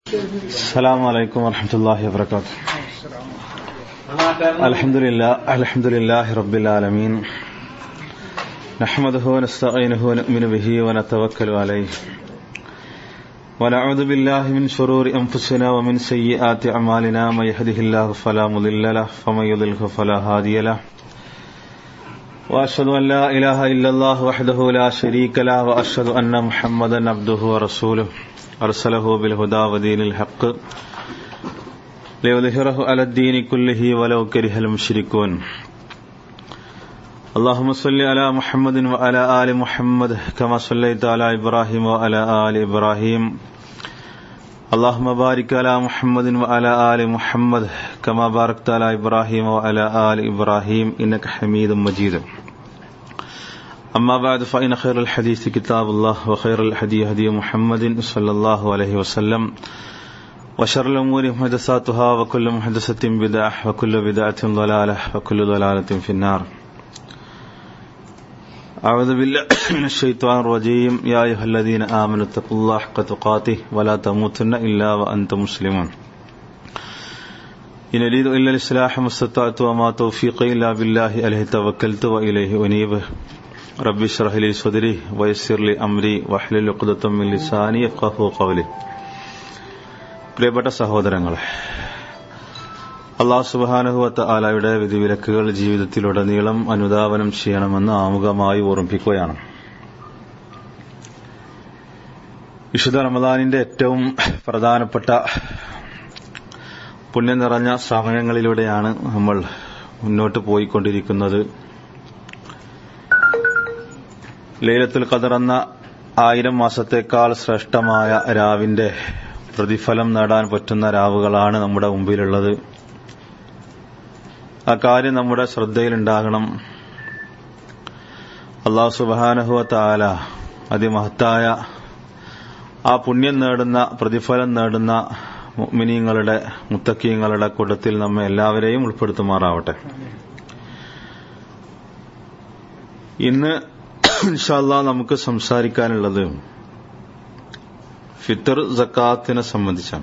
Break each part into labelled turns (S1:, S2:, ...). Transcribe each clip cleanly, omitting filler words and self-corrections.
S1: السلام عليكم ورحمة الله وبركاته. الحمد لله رب العالمين نحمده ونستعينه ونؤمن به ونتوكل عليه ونعوذ بالله من شرور أنفسنا ومن سيئات أعمالنا من يهده الله فلا مضل له ومن يضلل فلا هادي له وأشهد أن لا إله إلا الله وحده لا شريك له وأشهد أن محمدا عبده ورسوله أرسله بالهدى ودين الحق ليظهره على الدين كله ولو كره المشركون. اللهم صل على محمد وعلى آل محمد كما صليت على إبراهيم وعلى آل إبراهيم. اللهم بارك على محمد وعلى آل محمد كما باركت على إبراهيم وعلى آل إبراهيم إنك حميد مجيد. أما بعد فإن خير الحديث كتاب الله وخير الهدي هدي محمد صلى الله عليه وسلم وشر الأمور محدثاتها وكل محدثة بدعة وكل بدعة ضلالة وكل ضلالة في النار. أعوذ بالله من الشيطان الرجيم. يا أيها الذين آمنوا اتقوا الله حق تقاته ولا تموتن إلا وأنتم مسلمون. إن أريد إلا الإصلاح ما استطعت وما توفيقي إلا بالله عليه توكلت وإليه أنيب. رب اشرح لي صدري ويسر لي أمري واحلل عقدة من لساني يفقهوا قولي. പ്രിയപ്പെട്ട സഹോദരങ്ങളെ, അല്ലാഹു സുബ്ഹാനഹു വ തആലയുടെ വിധിവിലക്കുകൾ ജീവിതത്തിലുടനീളം അനുധാവനം ചെയ്യണമെന്ന് ആമുഖമായി ഓർമ്മിപ്പിക്കുകയാണ്. വിശുദ്ധ റമദാനിന്റെ ഏറ്റവും പ്രധാനപ്പെട്ട പുണ്യം നിറഞ്ഞ സമയങ്ങളിലൂടെയാണ് നമ്മൾ മുന്നോട്ട് പോയിക്കൊണ്ടിരിക്കുന്നത്. ലൈലത്തുൽ ഖദർ എന്ന 1000 മാസത്തേക്കാൾ ശ്രേഷ്ഠമായ രാവിന്റെ പ്രതിഫലം നേടാൻ പറ്റുന്ന രാവുകളാണ് നമ്മുടെ മുമ്പിലുള്ളത്. ആ കാര്യം നമ്മുടെ ശ്രദ്ധയിലുണ്ടാകണം. അല്ലാഹു സുബ്ഹാനഹു വ തആല അതിമഹത്തായ ആ പുണ്യം നേടുന്ന, പ്രതിഫലം നേടുന്ന മുഅ്മിനീങ്ങളുടെ, മുത്തഖീങ്ങളുടെ കൂട്ടത്തിൽ നമ്മെ എല്ലാവരെയും ഉൾപ്പെടുത്തുമാറാവട്ടെ. ഇന്ന് ഇൻഷാ അല്ലാഹ് നമുക്ക് സംസാരിക്കാനുള്ളത് ഫിത്ർ സക്കാത്തിനെ സംബന്ധിച്ചാണ്.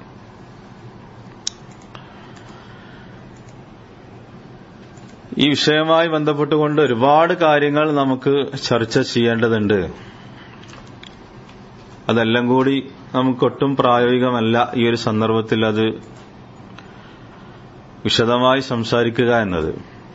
S1: ഈ വിഷയവുമായി ബന്ധപ്പെട്ടുകൊണ്ട് ഒരുപാട് കാര്യങ്ങൾ നമുക്ക് ചർച്ച ചെയ്യേണ്ടതുണ്ട്. അതെല്ലാം കൂടി നമുക്കൊട്ടും പ്രായോഗികമല്ല ഈ ഒരു സന്ദർഭത്തിൽ അത് വിശദമായി സംസാരിക്കുക എന്നത്.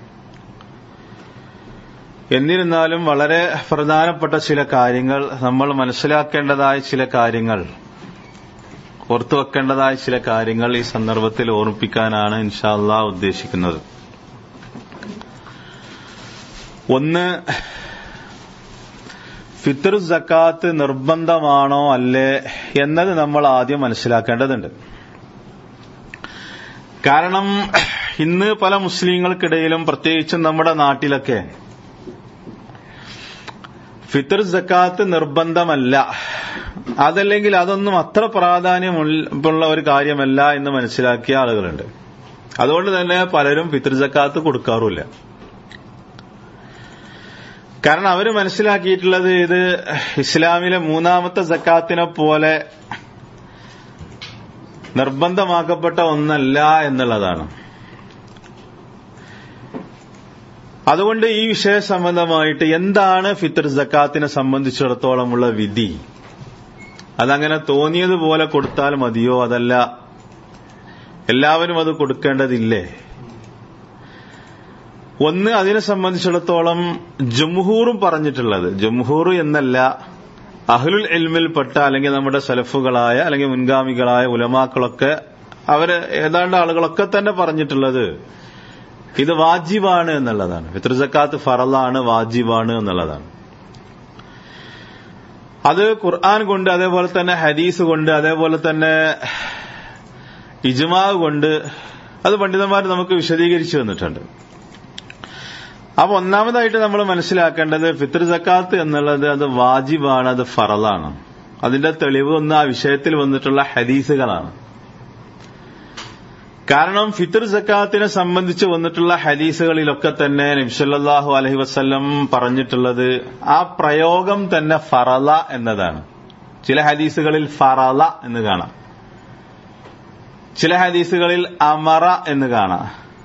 S1: എന്നിരുന്നാലും വളരെ പ്രധാനപ്പെട്ട ചില കാര്യങ്ങൾ, നമ്മൾ മനസ്സിലാക്കേണ്ടതായ ചില കാര്യങ്ങൾ, ഓർത്തുവെക്കേണ്ടതായ ചില കാര്യങ്ങൾ ഈ സന്ദർഭത്തിൽ ഓർമ്മിപ്പിക്കാനാണ് ഇൻഷാ അല്ലാഹ് ഉദ്ദേശിക്കുന്നത്. ഒന്ന്, ഫിത്ർ സക്കാത്ത് നിർബന്ധമാണോ അല്ലേ എന്നത് നമ്മൾ ആദ്യം മനസ്സിലാക്കേണ്ടതുണ്ട്. കാരണം ഇന്ന് പല മുസ്ലിങ്ങൾക്കിടയിലും, പ്രത്യേകിച്ചും നമ്മുടെ നാട്ടിലൊക്കെ, ഫിത്ർ സക്കാത്ത് നിർബന്ധമല്ല, അതല്ലെങ്കിൽ അതൊന്നും അത്ര പ്രാധാന്യമുള്ള ഒരു കാര്യമല്ല എന്ന് മനസ്സിലാക്കിയ ആളുകളുണ്ട്. അതുകൊണ്ട് തന്നെ പലരും ഫിത്ർ സക്കാത്ത് കൊടുക്കാറുമില്ല. കാരണം അവര് മനസ്സിലാക്കിയിട്ടുള്ളത് ഇത് ഇസ്ലാമിലെ 3ാമത്തെ സക്കാത്തിനെ പോലെ നിർബന്ധമാക്കപ്പെട്ട ഒന്നല്ല എന്നുള്ളതാണ്. അതുകൊണ്ട് ഈ വിഷയ സംബന്ധമായിട്ട് എന്താണ് ഫിത്ർ സക്കാത്തിനെ സംബന്ധിച്ചിടത്തോളമുള്ള വിധി, അതങ്ങനെ തോന്നിയതുപോലെ കൊടുത്താൽ മതിയോ, അതല്ല എല്ലാവരും അത് കൊടുക്കേണ്ടതില്ലേ? ഒന്ന്, അതിനെ സംബന്ധിച്ചിടത്തോളം ജംഹൂറും പറഞ്ഞിട്ടുള്ളത്, ജംഹൂർ എന്നല്ല, അഹ്ലുൽ ഇൽമിൽപ്പെട്ട അല്ലെങ്കിൽ നമ്മുടെ സലഫുകളായ അല്ലെങ്കിൽ മുൻഗാമികളായ ഉലമാക്കളൊക്കെ, അവര് ഏതാണ്ട് ആളുകളൊക്കെ തന്നെ പറഞ്ഞിട്ടുള്ളത് ഇത് വാജിബാണ് എന്നുള്ളതാണ്. ഫിത്ർ സക്കാത്ത് ഫറളാണ്, വാജിബാണ് എന്നുള്ളതാണ്. അത് ഖുർആൻ കൊണ്ട്, അതേപോലെ തന്നെ ഹദീസ് കൊണ്ട്, അതേപോലെ തന്നെ ഇജ്മാ കൊണ്ട് അത് പണ്ഡിതന്മാർ നമുക്ക് വിശദീകരിച്ചു തന്നിട്ടുണ്ട്. അപ്പൊ ഒന്നാമതായിട്ട് നമ്മൾ മനസ്സിലാക്കേണ്ടത് ഫിത്ർ സക്കാത്ത് എന്നുള്ളത് അത് വാജിബാണ്, അത് ഫറളാണ്. അതിന്റെ തെളിവ് ഒന്ന് ആ വിഷയത്തിൽ വന്നിട്ടുള്ള ഹദീസുകളാണ്. കാരണം ഫിത്ർ സക്കാത്തിനെ സംബന്ധിച്ച് വന്നിട്ടുള്ള ഹദീസുകളിലൊക്കെ തന്നെ നബി സല്ലല്ലാഹു അലൈഹി വസല്ലം പറഞ്ഞിട്ടുള്ളത് ആ പ്രയോഗം തന്നെ ഫറള എന്നതാണ്. ചില ഹദീസുകളിൽ ഫറള എന്ന് കാണാം. ചില ഹദീസുകളിൽ അമറ എന്ന് കാണാം.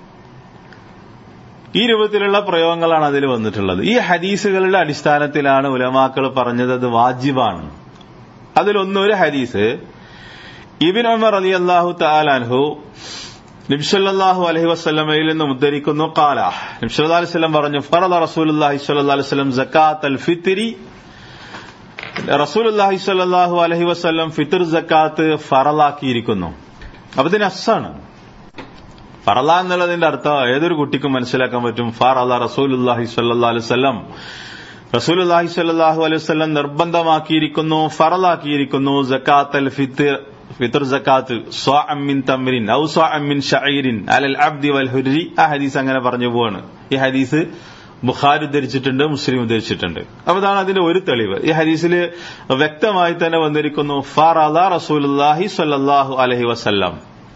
S1: ഈ രൂപത്തിലുള്ള പ്രയോഗങ്ങളാണ് അതിൽ വന്നിട്ടുള്ളത്. ഈ ഹദീസുകളുടെ അടിസ്ഥാനത്തിലാണ് ഉലമാക്കൾ പറഞ്ഞത് അത് വാജിബാണ്. അതിലൊന്നൊരു ഹദീസ് ഇബ്നു ഉമർ റളിയല്ലാഹു തആല അൻഹു നബി സല്ലല്ലാഹു അലൈഹി വസല്ലമയിൽ നിന്ന് ഉദ്ധരിക്കുന്നു. ഖാല നബി സല്ലല്ലാഹു അലൈഹി വസല്ലം പറഞ്ഞു, ഫറദ റസൂലുള്ളാഹി സ്വല്ലല്ലാഹു അലൈഹി വസല്ലം സകാത്തൽ ഫിത്രി. റസൂലുള്ളാഹി സ്വല്ലല്ലാഹു അലൈഹി വസല്ലം ഫിത്ർ സകാത്ത് ഫറലാക്കിയിരിക്കുന്നു. അപ്പൊ ഇതിന് അസ്സാണ്. ഫറല എന്നുള്ളതിന്റെ അർത്ഥം ഏതൊരു കുട്ടിക്കും മനസ്സിലാക്കാൻ പറ്റും. ഫറല റസൂലുള്ളാഹി സ്വല്ലല്ലാഹു അലൈഹി വസല്ലം, റസൂലുള്ളാഹി സ്വല്ലല്ലാഹു അലൈഹി വസല്ലം നിർബന്ധമാക്കിയിരിക്കുന്നു, ഫറലാക്കിയിരിക്കുന്നു സകാത്തൽ ഫിത്ർ, ഫിത്ർ സകാത്ത് സ്വാഅം മിൻ തംറിൻ ഔ സ്വാഅം മിൻ ശഈരിൻ അലൽ അബ്ദി വൽ ഹുരി. ആ ഹദീസ് അങ്ങനെ പറഞ്ഞു പോവാണ്. ഈ ഹദീസ് ബുഖാരി ഉദ്ധരിച്ചിട്ടുണ്ട്, മുസ്ലിം ഉദ്ധരിച്ചിട്ടുണ്ട്. അപ്പൊ അതാണ് അതിന്റെ ഒരു തെളിവ്. ഈ ഹദീസിൽ വ്യക്തമായി തന്നെ വന്നിരിക്കുന്നു ഫറല റസൂലുള്ളാഹി സ്വല്ലല്ലാഹു അലൈഹി വസല്ലം.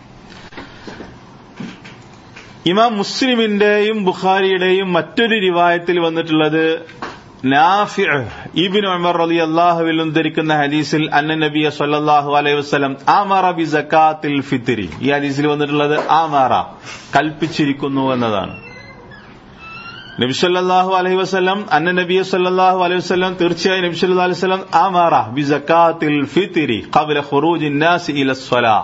S1: ഇമാം മുസ്ലിമിന്റെയും ബുഖാരിയുടെയും മറ്റൊരു റിവായത്തിൽ വന്നിട്ടുള്ളത് നാഫിഅ് ഇബ്നു ഉമർ റളിയല്ലാഹു അൻഹു ഉദ്ധരിക്കുന്ന ഹദീസിൽ അന്ന നബിയ സ്വല്ലല്ലാഹു അലൈഹി വസല്ലം അമറ ബി സകാത്തിൽ ഫിത്രി. ഈ ഹദീസിൽ വന്നിട്ടുള്ളത് അമറ, കൽപ്പിച്ചിരിക്കുന്നു എന്നതാണ്. നബി സല്ലല്ലാഹു അലൈഹി വസല്ലം അന്ന നബിയ സല്ലല്ലാഹു അലൈഹി വസല്ലം, തീർച്ചയായും നബി സല്ലല്ലാഹു അലൈഹി വസല്ലം അമറ ബി സകാത്തിൽ ഫിത്രി ഖബ്ല ഖുറൂജിൻ നാസി ഇല സ്വലാ.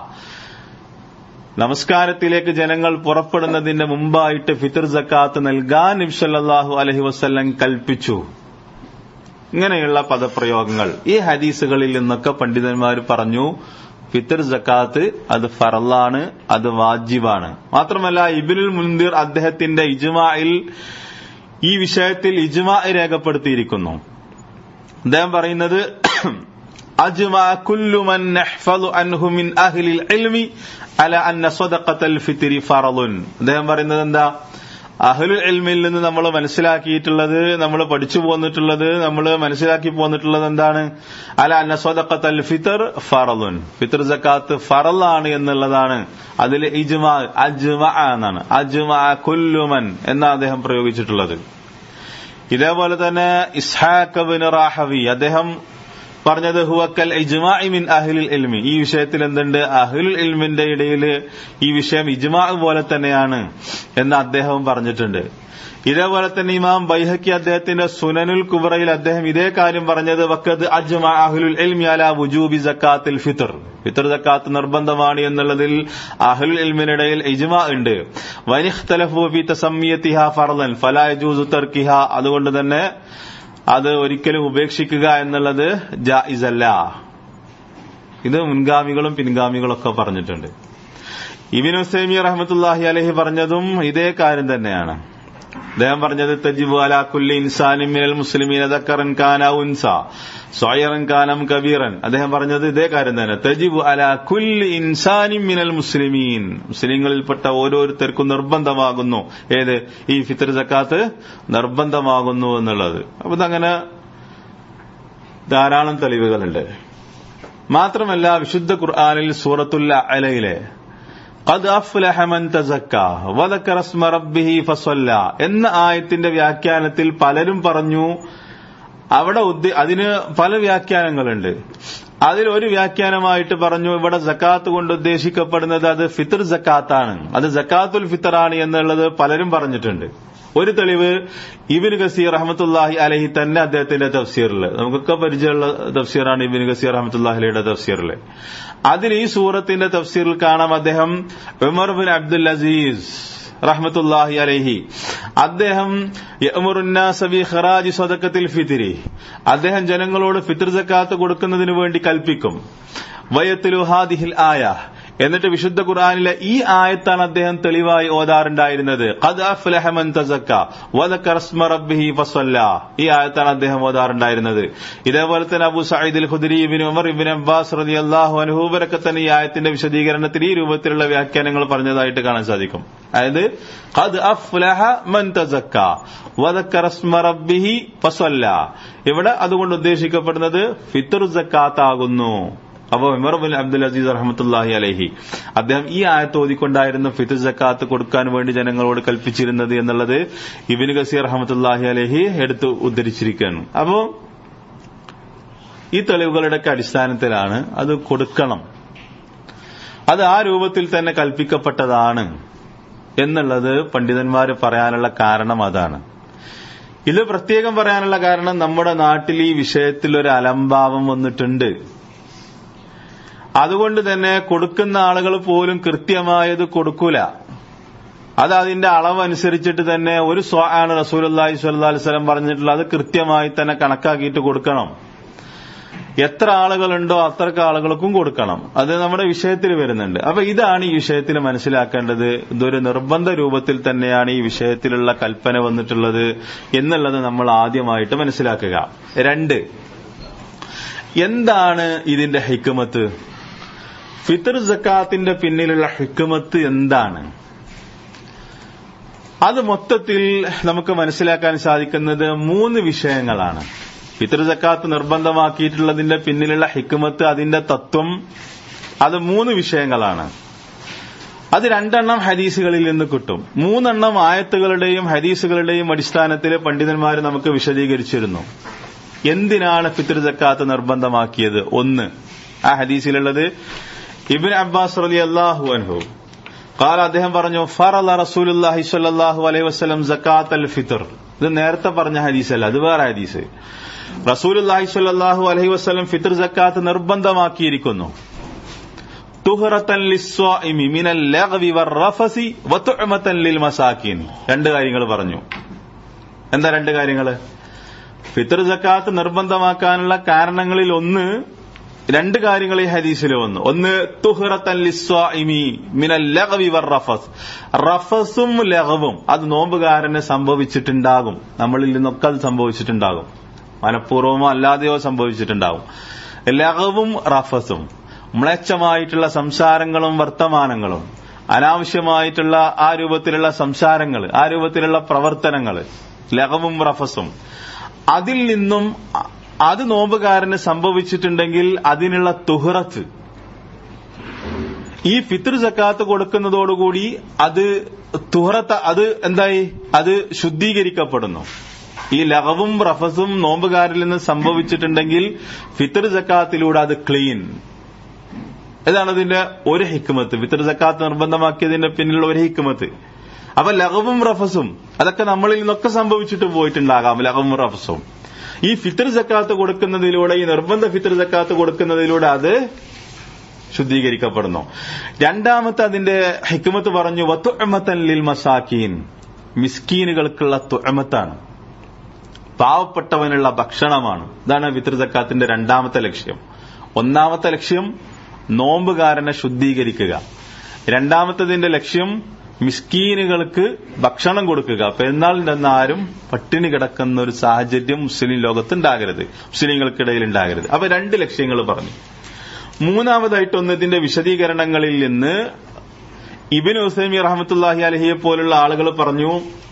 S1: നമസ്കാരത്തിലേക്ക് ജനങ്ങൾ പുറപ്പെടുന്നതിന്റെ മുമ്പായിട്ട് ഫിത്ർ സക്കാത്ത് നൽകാൻ നബി സല്ലല്ലാഹു അലൈഹി വസല്ലം കൽപ്പിച്ചു. ഇങ്ങനെയുള്ള പദപ്രയോഗങ്ങൾ ഈ ഹദീസുകളിൽ നിന്നൊക്കെ പണ്ഡിതന്മാർ പറഞ്ഞു ഫിത്ർ സക്കാത്ത് അത് ഫറലാണ്, അത് വാജിബാണ്. മാത്രമല്ല ഇബ്നുൽ മുൻദിർ അദ്ദേഹത്തിന്റെ ഇജ്മാഇൽ ഈ വിഷയത്തിൽ ഇജ്മാ രേഖപ്പെടുത്തിയിരിക്കുന്നു. അദ്ദേഹം പറയുന്നത് അജ്മാ കുല്ലു മൻ നഹ്ഫദു അൻഹു മിൻ അഹ്ലിൽ ഇൽമി അല അന്ന സദഖത്തുൽ ഫിത്രി ഫറളുൻ. അദ്ദേഹം പറയുന്നത് എന്താ, അഹ്ലുൽ ഇൽമിൽ നിന്ന് നമ്മൾ മനസ്സിലാക്കിയിട്ടുള്ളത്, നമ്മൾ പഠിച്ചു പോന്നിട്ടുള്ളത്, നമ്മൾ മനസ്സിലാക്കി പോന്നിട്ടുള്ളത് എന്താണ്, അല അന്ന സദഖത്തുൽ ഫിത്ർ ഫറളുൻ, ഫിത്ർ സക്കാത്ത് ഫറലാണ് എന്നുള്ളതാണ്. അതിൽ ഇജ്മാ അജ്മാ എന്നാണ്, അജ്മാ കുല്ലു മൻ എന്നാണ് അദ്ദേഹം പ്രയോഗിച്ചിട്ടുള്ളത്. ഇതേപോലെ തന്നെ ഇസ്ഹാഖ് ഇബ്നു റാഹവി അദ്ദേഹം പറഞ്ഞത് ഹുവക്കൽ ഇജ്മാഇ മിൻ അഹ്ലിൽ ഇൽമി. ഈ വിഷയത്തിൽ എന്തുണ്ട്, അഹ്ലുൽ ഇൽമിന്റെ ഇടയിൽ ഈ വിഷയം ഇജ്മാ പോലെ തന്നെയാണ് എന്ന് അദ്ദേഹം പറഞ്ഞിട്ടുണ്ട്. ഇതേപോലെ തന്നെ ഇമാം ബൈഹഖി അദ്ദേഹത്തിന്റെ സുനനുൽ കുബ്രയിൽ അദ്ദേഹം ഇതേ കാര്യം പറഞ്ഞത് വഖദ് അജ്മാ അഹ്ലുൽ ഇൽമി അലാ വുജൂബി സക്കാത്തിൽ ഫിത്ർ, ഫിത്ർ സക്കാത്ത് നിർബന്ധമാണ് എന്നുള്ളതിൽ അഹ്ലുൽ ഇൽമിനിടയിൽ ഇജ്മാ ഉണ്ട്. വനിഖ്തലഫു ഫീ തസമ്മിയതിഹാ ഫർളൻ ഫലാ യജൂസു തർക്കിഹാ. അതുകൊണ്ട് തന്നെ അത് ഒരിക്കലും ഉപേക്ഷിക്കുക എന്നുള്ളത് ജായിസല്ല. ഇത് മുൻഗാമികളും പിൻഗാമികളൊക്കെ പറഞ്ഞിട്ടുണ്ട്. ഇബ്നു തൈമിയ്യ റഹ്മത്തുള്ളാഹി അലൈഹി പറഞ്ഞതും ഇതേ കാര്യം തന്നെയാണ്. അദ്ദേഹം പറഞ്ഞത് തജിബു അലാ കുല്ലി ഇൻസാനിൻ മിനൽ മുസ്ലിമീന ദക്കറൻ കാന ഉൻസ സ്വയറൻ കാനം കബീറൻ. അദ്ദേഹം പറഞ്ഞത് ഇതേ കാര്യം തന്നെ, തജിബു അലാ കുല്ലി ഇൻസാനിൻ മിനൽ മുസ്ലിമീൻ, മുസ്ലിങ്ങളിൽപ്പെട്ട ഓരോരുത്തർക്കും നിർബന്ധമാകുന്നു. ഏത്, ഈ ഫിത്ർ സക്കാത്ത് നിർബന്ധമാകുന്നു എന്നുള്ളത്. അപ്പൊ ഇതങ്ങനെ ധാരാളം തെളിവുകളുണ്ട്. മാത്രമല്ല വിശുദ്ധ ഖുർആനിൽ സൂറത്തുൽ അഅലയിലെ ഖദ് അഫ്ലഹ മൻ തസക്ക വദക്കറ സ്മ റബ്ബിഹി ഫസല്ല എന്ന ആയത്തിന്റെ വ്യാഖ്യാനത്തിൽ പലരും പറഞ്ഞു, അവിടെ അതിന് പല വ്യാഖ്യാനങ്ങളുണ്ട്. അതിലൊരു വ്യാഖ്യാനമായിട്ട് പറഞ്ഞു ഇവിടെ സക്കാത്ത് കൊണ്ട് ഉദ്ദേശിക്കപ്പെടുന്നത് അത് ഫിത്ർ സക്കാത്താണ്, അത് സക്കാത്തുൽ ഫിത്റാണ് എന്നുള്ളത് പലരും പറഞ്ഞിട്ടുണ്ട്. ഒരു തെളിവ് ഇബ്നു കസീർ റഹ്മത്തുള്ളാഹി അലൈഹി തന്നെ അദ്ദേഹത്തിന്റെ തഫ്സീറിൽ, നമുക്കൊക്കെ പരിചയമുള്ള തഫ്സീറാണ് ഇബ്നു കസീർ റഹ്മത്തുള്ളാഹി അലൈഹിയുടെ തഫ്സീറിൽ. അതിൽ ഈ സൂറത്തിന്റെ തഫ്സീറിൽ കാണാം അദ്ദേഹം ഉമർ ബിൻ അബ്ദുൽ അസീസ് റഹ്മത്തുള്ളാഹി അലൈഹി അദ്ദേഹം യഅ്മുറുന്നാസ ബി ഖറാജി സദഖത്തിൽ ഫിത്രി, അദ്ദേഹം ജനങ്ങളോട് ഫിത്ർ സക്കാത്ത് കൊടുക്കുന്നതിന് വേണ്ടി കൽപ്പിക്കും. വയത്ലു ഹാദിഹിൽ ആയ, എന്നിട്ട് വിശുദ്ധ ഖുർആനിലെ ഈ ആയത്താണ് അദ്ദേഹം തെളിവായി ഓതാറുണ്ടായിരുന്നത്. ഖദ് അഫ്ലഹ മൻ തസക്ക വദക്കറ സ്മ റബ്ബിഹി ഫസല്ല, ഈ ആയത്താണ് അദ്ദേഹം ഓതാറുണ്ടായിരുന്നത്. ഇതേപോലെ തന്നെ Abu Saeed al Khudri, ibn Umar, ibn Abbas റളിയല്ലാഹു അൻഹു ഇവരൊക്കെ തന്നെ ഈ ആയത്തിന്റെ വിശദീകരണത്തിൽ ഈ രൂപത്തിലുള്ള വ്യാഖ്യാനങ്ങൾ പറഞ്ഞതായിട്ട് കാണാൻ സാധിക്കും. അതായത് ഖദ് അഫ്ലഹ മൻ തസക്ക വദക്കറ സ്മ റബ്ബിഹി ഫസല്ല, ഇവിടെ അതുകൊണ്ട് ഉദ്ദേശിക്കപ്പെടുന്നത് ഫിത്ർ സക്കാത്ത് ആകുന്നു. അപ്പോൾ ഉമർ ബിൻ അബ്ദുൽ അസീസ് റഹ്മത്തുള്ളാഹി അലൈഹി അദ്ദേഹം ഈ ആയത്ത് ഓതിക്കൊണ്ടായിരുന്നു ഫിത്ർ സക്കാത്ത് കൊടുക്കാൻ വേണ്ടി ജനങ്ങളോട് കൽപ്പിച്ചിരുന്നത് എന്നുള്ളത് ഇബ്നു കസീർ റഹ്മത്തുള്ളാഹി അലൈഹി എടുത്ത് ഉദ്ധരിച്ചിരിക്കുകയാണ്. അപ്പോ ഈ തെളിവുകളുടെ അടിസ്ഥാനത്തിലാണ് അത് കൊടുക്കണം. അത് ആ രൂപത്തിൽ തന്നെ കൽപ്പിക്കപ്പെട്ടതാണ് എന്നുള്ളത് പണ്ഡിതന്മാർ പറയാനുള്ള കാരണം അതാണ്. ഇത് പ്രത്യേകം പറയാനുള്ള കാരണം നമ്മുടെ നാട്ടിൽ ഈ വിഷയത്തിൽ ഒരു അലംഭാവം വന്നിട്ടുണ്ട്. അതുകൊണ്ട് തന്നെ കൊടുക്കുന്ന ആളുകൾ പോലും കൃത്യമായത് കൊടുക്കൂല. അത് അതിന്റെ അളവനുസരിച്ചിട്ട് തന്നെ ഒരു സ്വആണ് റസൂലുള്ളാഹി സ്വല്ലല്ലാഹു അലൈഹി വസല്ലം പറഞ്ഞിട്ടുള്ളത്, അത് കൃത്യമായി തന്നെ കണക്കാക്കിയിട്ട് കൊടുക്കണം. എത്ര ആളുകളുണ്ടോ അത്രക്ക് ആളുകൾക്കും കൊടുക്കണം. അത് നമ്മുടെ വിഷയത്തിൽ വരുന്നുണ്ട്. അപ്പൊ ഇതാണ് ഈ വിഷയത്തിൽ മനസ്സിലാക്കേണ്ടത്. ഇതൊരു നിർബന്ധ രൂപത്തിൽ തന്നെയാണ് ഈ വിഷയത്തിലുള്ള കൽപ്പന വന്നിട്ടുള്ളത് എന്നുള്ളത് നമ്മൾ ആദ്യമായിട്ട് മനസ്സിലാക്കുക. 2, എന്താണ് ഇതിന്റെ ഹിക്മത്ത്? ഫിത്ർ സക്കാത്തിന്റെ പിന്നിലുള്ള ഹിക്മത്ത് എന്താണ്? അത് മൊത്തത്തിൽ നമുക്ക് മനസ്സിലാക്കാൻ സാധിക്കുന്നത് 3 വിഷയങ്ങളാണ്. ഫിത്ർ സക്കാത്ത് നിർബന്ധമാക്കിയിട്ടുള്ളതിന്റെ പിന്നിലുള്ള ഹിക്മത്ത്, അതിന്റെ തത്വം, അത് 3 വിഷയങ്ങളാണ്. അത് 2 ഹദീസുകളിൽ നിന്ന് കിട്ടും. 3 ആയത്തുകളുടെയും ഹദീസുകളുടെയും അടിസ്ഥാനത്തിൽ പണ്ഡിതന്മാർ നമുക്ക് വിശദീകരിച്ചിരുന്നു എന്തിനാണ് ഫിത്ർ സക്കാത്ത് നിർബന്ധമാക്കിയത്. 1, ആ ഹദീസിലുള്ളത് ഇബ്നു അബ്ബാസ് റളിയല്ലാഹു അൻഹു ഖാല, അദ്ദേഹം പറഞ്ഞു, ഫറള റസൂലുള്ളാഹി സ്വല്ലല്ലാഹു അലൈഹി വസല്ലം സക്കാത്തൽ ഫിത്ർ. ഇത് നേരത്തെ പറഞ്ഞ ഹദീസല്ല, അത് വേറെ ഹദീസ്. റസൂലുള്ളാഹി സ്വല്ലല്ലാഹു അലൈഹി വസല്ലം ഫിത്ർ സക്കാത്ത് നിർബന്ധമാക്കിയിരിക്കുന്നു. തുഹറത്തൻ ലിസ്വാഇമി മിനൽ ലഗ്വി വറഫസി വതുഅമതൻ ലിൽ മസാകിൻ. 2 കാര്യങ്ങൾ പറഞ്ഞു. എന്താ 2 കാര്യങ്ങൾ? ഫിത്ർ സക്കാത്ത് നിർബന്ധമാക്കാനുള്ള കാരണങ്ങളിൽ 2 കാര്യങ്ങൾ ഈ ഹദീസിൽ വന്നു. 1, തുഹറത്തൻ ലിസ്വാഇമി മിനൽ ലഗ്വി വറഫസ്. റഫസും ലഗ്വും അത് നോമ്പുകാരന് സംഭവിച്ചിട്ടുണ്ടാകും. നമ്മളിൽ നിന്നൊക്കെ അത് സംഭവിച്ചിട്ടുണ്ടാകും. മനഃപൂർവമോ അല്ലാതെയോ സംഭവിച്ചിട്ടുണ്ടാകും. ലഗ്വും റഫസും മ്ലേച്ഛമായിട്ടുള്ള സംസാരങ്ങളും വർത്തമാനങ്ങളും, അനാവശ്യമായിട്ടുള്ള ആ രൂപത്തിലുള്ള സംസാരങ്ങൾ, ആ രൂപത്തിലുള്ള പ്രവർത്തനങ്ങൾ, ലഗ്വും റഫസും, അതിൽ നിന്നും അത് നോമ്പുകാരന് സംഭവിച്ചിട്ടുണ്ടെങ്കിൽ അതിനുള്ള തുഹറത്ത് ഈ ഫിത്ർ സക്കാത്ത് കൊടുക്കുന്നതോടുകൂടി അത് തുഹറത്ത്, അത് എന്തായി, അത് ശുദ്ധീകരിക്കപ്പെടുന്നു. ഈ ലഗ്വും റഫസും നോമ്പുകാരിൽ നിന്ന് സംഭവിച്ചിട്ടുണ്ടെങ്കിൽ ഫിത്ർ സക്കാത്തിലൂടെ അത് ക്ലീൻ. ഇതാണ് അതിന്റെ ഒരു ഹിക്മത്ത്. ഫിത്ർ സക്കാത്ത് നിർബന്ധമാക്കിയതിന്റെ പിന്നിലുള്ള ഒരു ഹിക്മത്ത്. അപ്പൊ ലഗ്വും റഫസും അതൊക്കെ നമ്മളിൽ നിന്നൊക്കെ സംഭവിച്ചിട്ട് പോയിട്ടുണ്ടാകാം. ലഗ്വും റഫസും ഈ ഫിത്ർ സക്കാത്ത് കൊടുക്കുന്നതിലൂടെ, ഈ നിർബന്ധ ഫിത്ർ സക്കാത്ത് കൊടുക്കുന്നതിലൂടെ അത് ശുദ്ധീകരിക്കപ്പെടുന്നു. 2 അതിന്റെ ഹിക്മത്ത് പറഞ്ഞു, വതുഅമതൻ ലിൽ മസാകീൻ. മിസ്കീനുകൾക്കുള്ള തുഅമത്താണ്, പാവപ്പെട്ടവനുള്ള ഭക്ഷണമാണ്. ഇതാണ് ഫിത്ർ സക്കാത്തിന്റെ 2 ലക്ഷ്യം. 1 ലക്ഷ്യം നോമ്പുകാരനെ ശുദ്ധീകരിക്കുക. 2 ലക്ഷ്യം മിസ്കീനുകൾക്ക് ഭക്ഷണം കൊടുക്കുക. പെരുന്നാളിന്റെ അന്ന് ആരും പട്ടിണി കിടക്കുന്ന ഒരു സാഹചര്യം മുസ്ലിം ലോകത്തുണ്ടാകരുത്, മുസ്ലിങ്ങൾക്കിടയിൽ ഉണ്ടാകരുത്. അപ്പൊ 2 ലക്ഷ്യങ്ങൾ പറഞ്ഞു. 3 ഇതിന്റെ വിശദീകരണങ്ങളിൽ നിന്ന് ഇബ്നു ഉസൈമീൻ റഹ്മത്തുള്ളാഹി അലൈഹിയെ പോലുള്ള ആളുകൾ പറഞ്ഞു,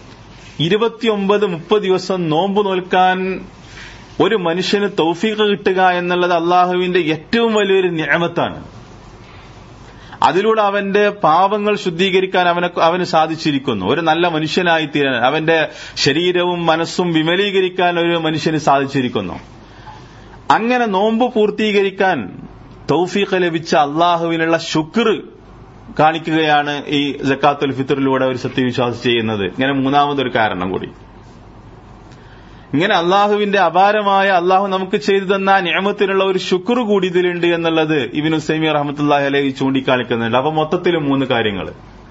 S1: 29-30 ദിവസം നോമ്പ് നോൽക്കാൻ ഒരു മനുഷ്യന് തൗഫീഖ് കിട്ടുക എന്നുള്ളത് അള്ളാഹുവിന്റെ ഏറ്റവും വലിയൊരു നിഅമത്താണ്. അതിലൂടെ അവന്റെ പാപങ്ങൾ ശുദ്ധീകരിക്കാൻ അവന് സാധിച്ചിരിക്കുന്നു. ഒരു നല്ല മനുഷ്യനായി തീരാൻ, അവന്റെ ശരീരവും മനസ്സും വിമലീകരിക്കാൻ ഒരു മനുഷ്യന് സാധിച്ചിരിക്കുന്നു. അങ്ങനെ നോമ്പ് പൂർത്തീകരിക്കാൻ തൗഫീഖ് ലഭിച്ച അള്ളാഹുവിനുള്ള ശുക്ർ കാണിക്കുകയാണ് ഈ സക്കാത്തുൽ ഫിത്റിലൂടെ ഒരു സത്യവിശ്വാസി ചെയ്യുന്നത്. ഇങ്ങനെ 3 കാരണം കൂടി. ഇങ്ങനെ അള്ളാഹുവിന്റെ അപാരമായ, അള്ളാഹു നമുക്ക് ചെയ്തു തന്ന നിഅമത്തിനുള്ള ഒരു ശുക്ർ കൂടി ഇതിലുണ്ട് എന്നുള്ളത് ഇബ്നു ഉസൈമീൻ റഹ്മത്തുള്ളാഹി അലൈഹി ചൂണ്ടിക്കാണിക്കുന്നുണ്ട്. അപ്പൊ മൊത്തത്തിൽ 3 കാര്യങ്ങൾ.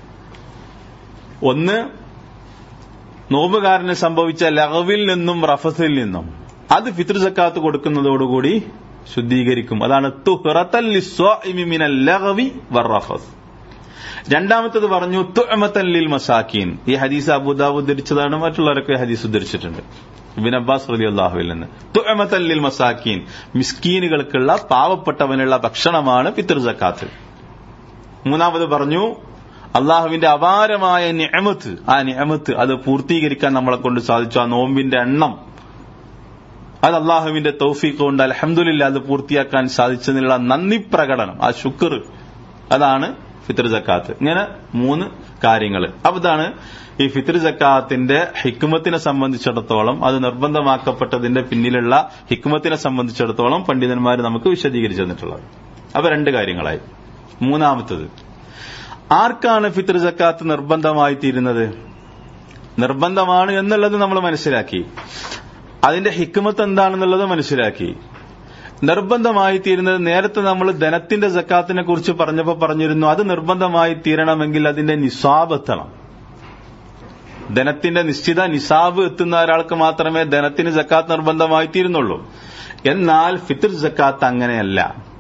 S1: 1, നോമ്പുകാരന് സംഭവിച്ച ലഗ്വിൽ നിന്നും റഫസിൽ നിന്നും അത് ഫിത്ർ സക്കാത്ത് കൊടുക്കുന്നതോടുകൂടി ശുദ്ധീകരിക്കും. അതാണ് തുഹറത്തൻ ലിസ്വാഇമി മിനൽ ലഗ്വി വറഫസ്. 2 പറഞ്ഞു തുഅമതൻ ലിൽ മസാകീൻ. ഈ ഹദീസ് അബൂദാവൂദ് ഉദ്ധരിച്ചതാണ്, മറ്റുള്ളവരൊക്കെ ഹദീസ് ഉദ്ധരിച്ചിട്ടുണ്ട് ഇബ്നു അബ്ബാസ് റളിയല്ലാഹു അൻഹു നിന്ന്. തുഅമതൻ ലിൽ മസാകീൻ, മിസ്കീനുകൾക്കുള്ള, പാവപ്പെട്ടവനുള്ള ഭക്ഷണമാണ് ഫിത്ർ സക്കാത്ത്. 3 പറഞ്ഞു അള്ളാഹുവിന്റെ അപാരമായ നിഅമത്ത്, ആ നിഅമത്ത് അത് പൂർത്തീകരിക്കാൻ നമ്മളെ കൊണ്ട് സാധിച്ചു. ആ നോമ്പിന്റെ എണ്ണം അത് അള്ളാഹുവിന്റെ തൗഫീഖ് കൊണ്ട് അൽഹംദുലില്ലാഹ് അത് പൂർത്തിയാക്കാൻ സാധിച്ചതിനുള്ള നന്ദി പ്രകടനം, ആ ശുക്ർ, അതാണ് ഫിത്ർ സക്കാത്ത്. ഇങ്ങനെ 3 കാര്യങ്ങൾ. അപ്പൊ ഇതാണ് ഈ ഫിത്ർ സക്കാത്തിന്റെ ഹിക്മത്തിനെ സംബന്ധിച്ചിടത്തോളം, അത് നിർബന്ധമാക്കപ്പെട്ടതിന്റെ പിന്നിലുള്ള ഹിക്മത്തിനെ സംബന്ധിച്ചിടത്തോളം പണ്ഡിതന്മാർ നമുക്ക് വിശദീകരിച്ചു തന്നിട്ടുള്ളത്. അപ്പൊ 2 കാര്യങ്ങളായി. മൂന്നാമത്തത്, ആർക്കാണ് ഫിത്ർ സക്കാത്ത് നിർബന്ധമായി തീരുന്നത്? നിർബന്ധമാണ് എന്നുള്ളത് നമ്മൾ മനസ്സിലാക്കി, അതിന്റെ ഹിക്മത്ത് എന്താണെന്നുള്ളത് മനസ്സിലാക്കി. നിർബന്ധമായി തീരുന്നത്, നേരത്തെ നമ്മൾ ധനത്തിന്റെ സക്കാത്തിനെ കുറിച്ച് പറഞ്ഞപ്പോൾ പറഞ്ഞിരുന്നു, അത് നിർബന്ധമായി തീരണമെങ്കിൽ അതിന്റെ നിസാബ് എത്തണം. ധനത്തിന്റെ നിശ്ചിത നിസാബ് എത്തുന്ന ഒരാൾക്ക് മാത്രമേ ധനത്തിന് സക്കാത്ത് നിർബന്ധമായി തീരുന്നുള്ളൂ. എന്നാൽ ഫിത്ർ സക്കാത്ത് അങ്ങനെയല്ല.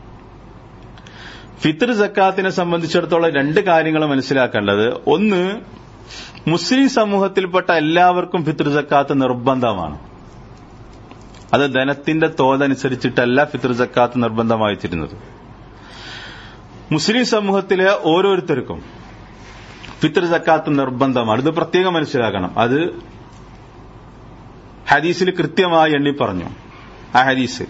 S1: ഫിത്ർ സക്കാത്തിനെ സംബന്ധിച്ചിടത്തോളം രണ്ട് കാര്യങ്ങൾ മനസ്സിലാക്കേണ്ടത്. ഒന്ന്, മുസ്ലിം സമൂഹത്തിൽപ്പെട്ട എല്ലാവർക്കും ഫിത്ർ സക്കാത്ത് നിർബന്ധമാണ്. അത് ധനത്തിന്റെ തോതനുസരിച്ചിട്ടല്ല ഫിത്ർ സക്കാത്ത് നിർബന്ധമായി തീരുന്നത്. മുസ്ലിം സമൂഹത്തിലെ ഓരോരുത്തർക്കും ഫിത്ർ സക്കാത്ത് നിർബന്ധമാണ്. ഇത് പ്രത്യേകം മനസ്സിലാക്കണം. അത് ഹദീസിൽ കൃത്യമായി എണ്ണി പറഞ്ഞു. ആ ഹദീസ്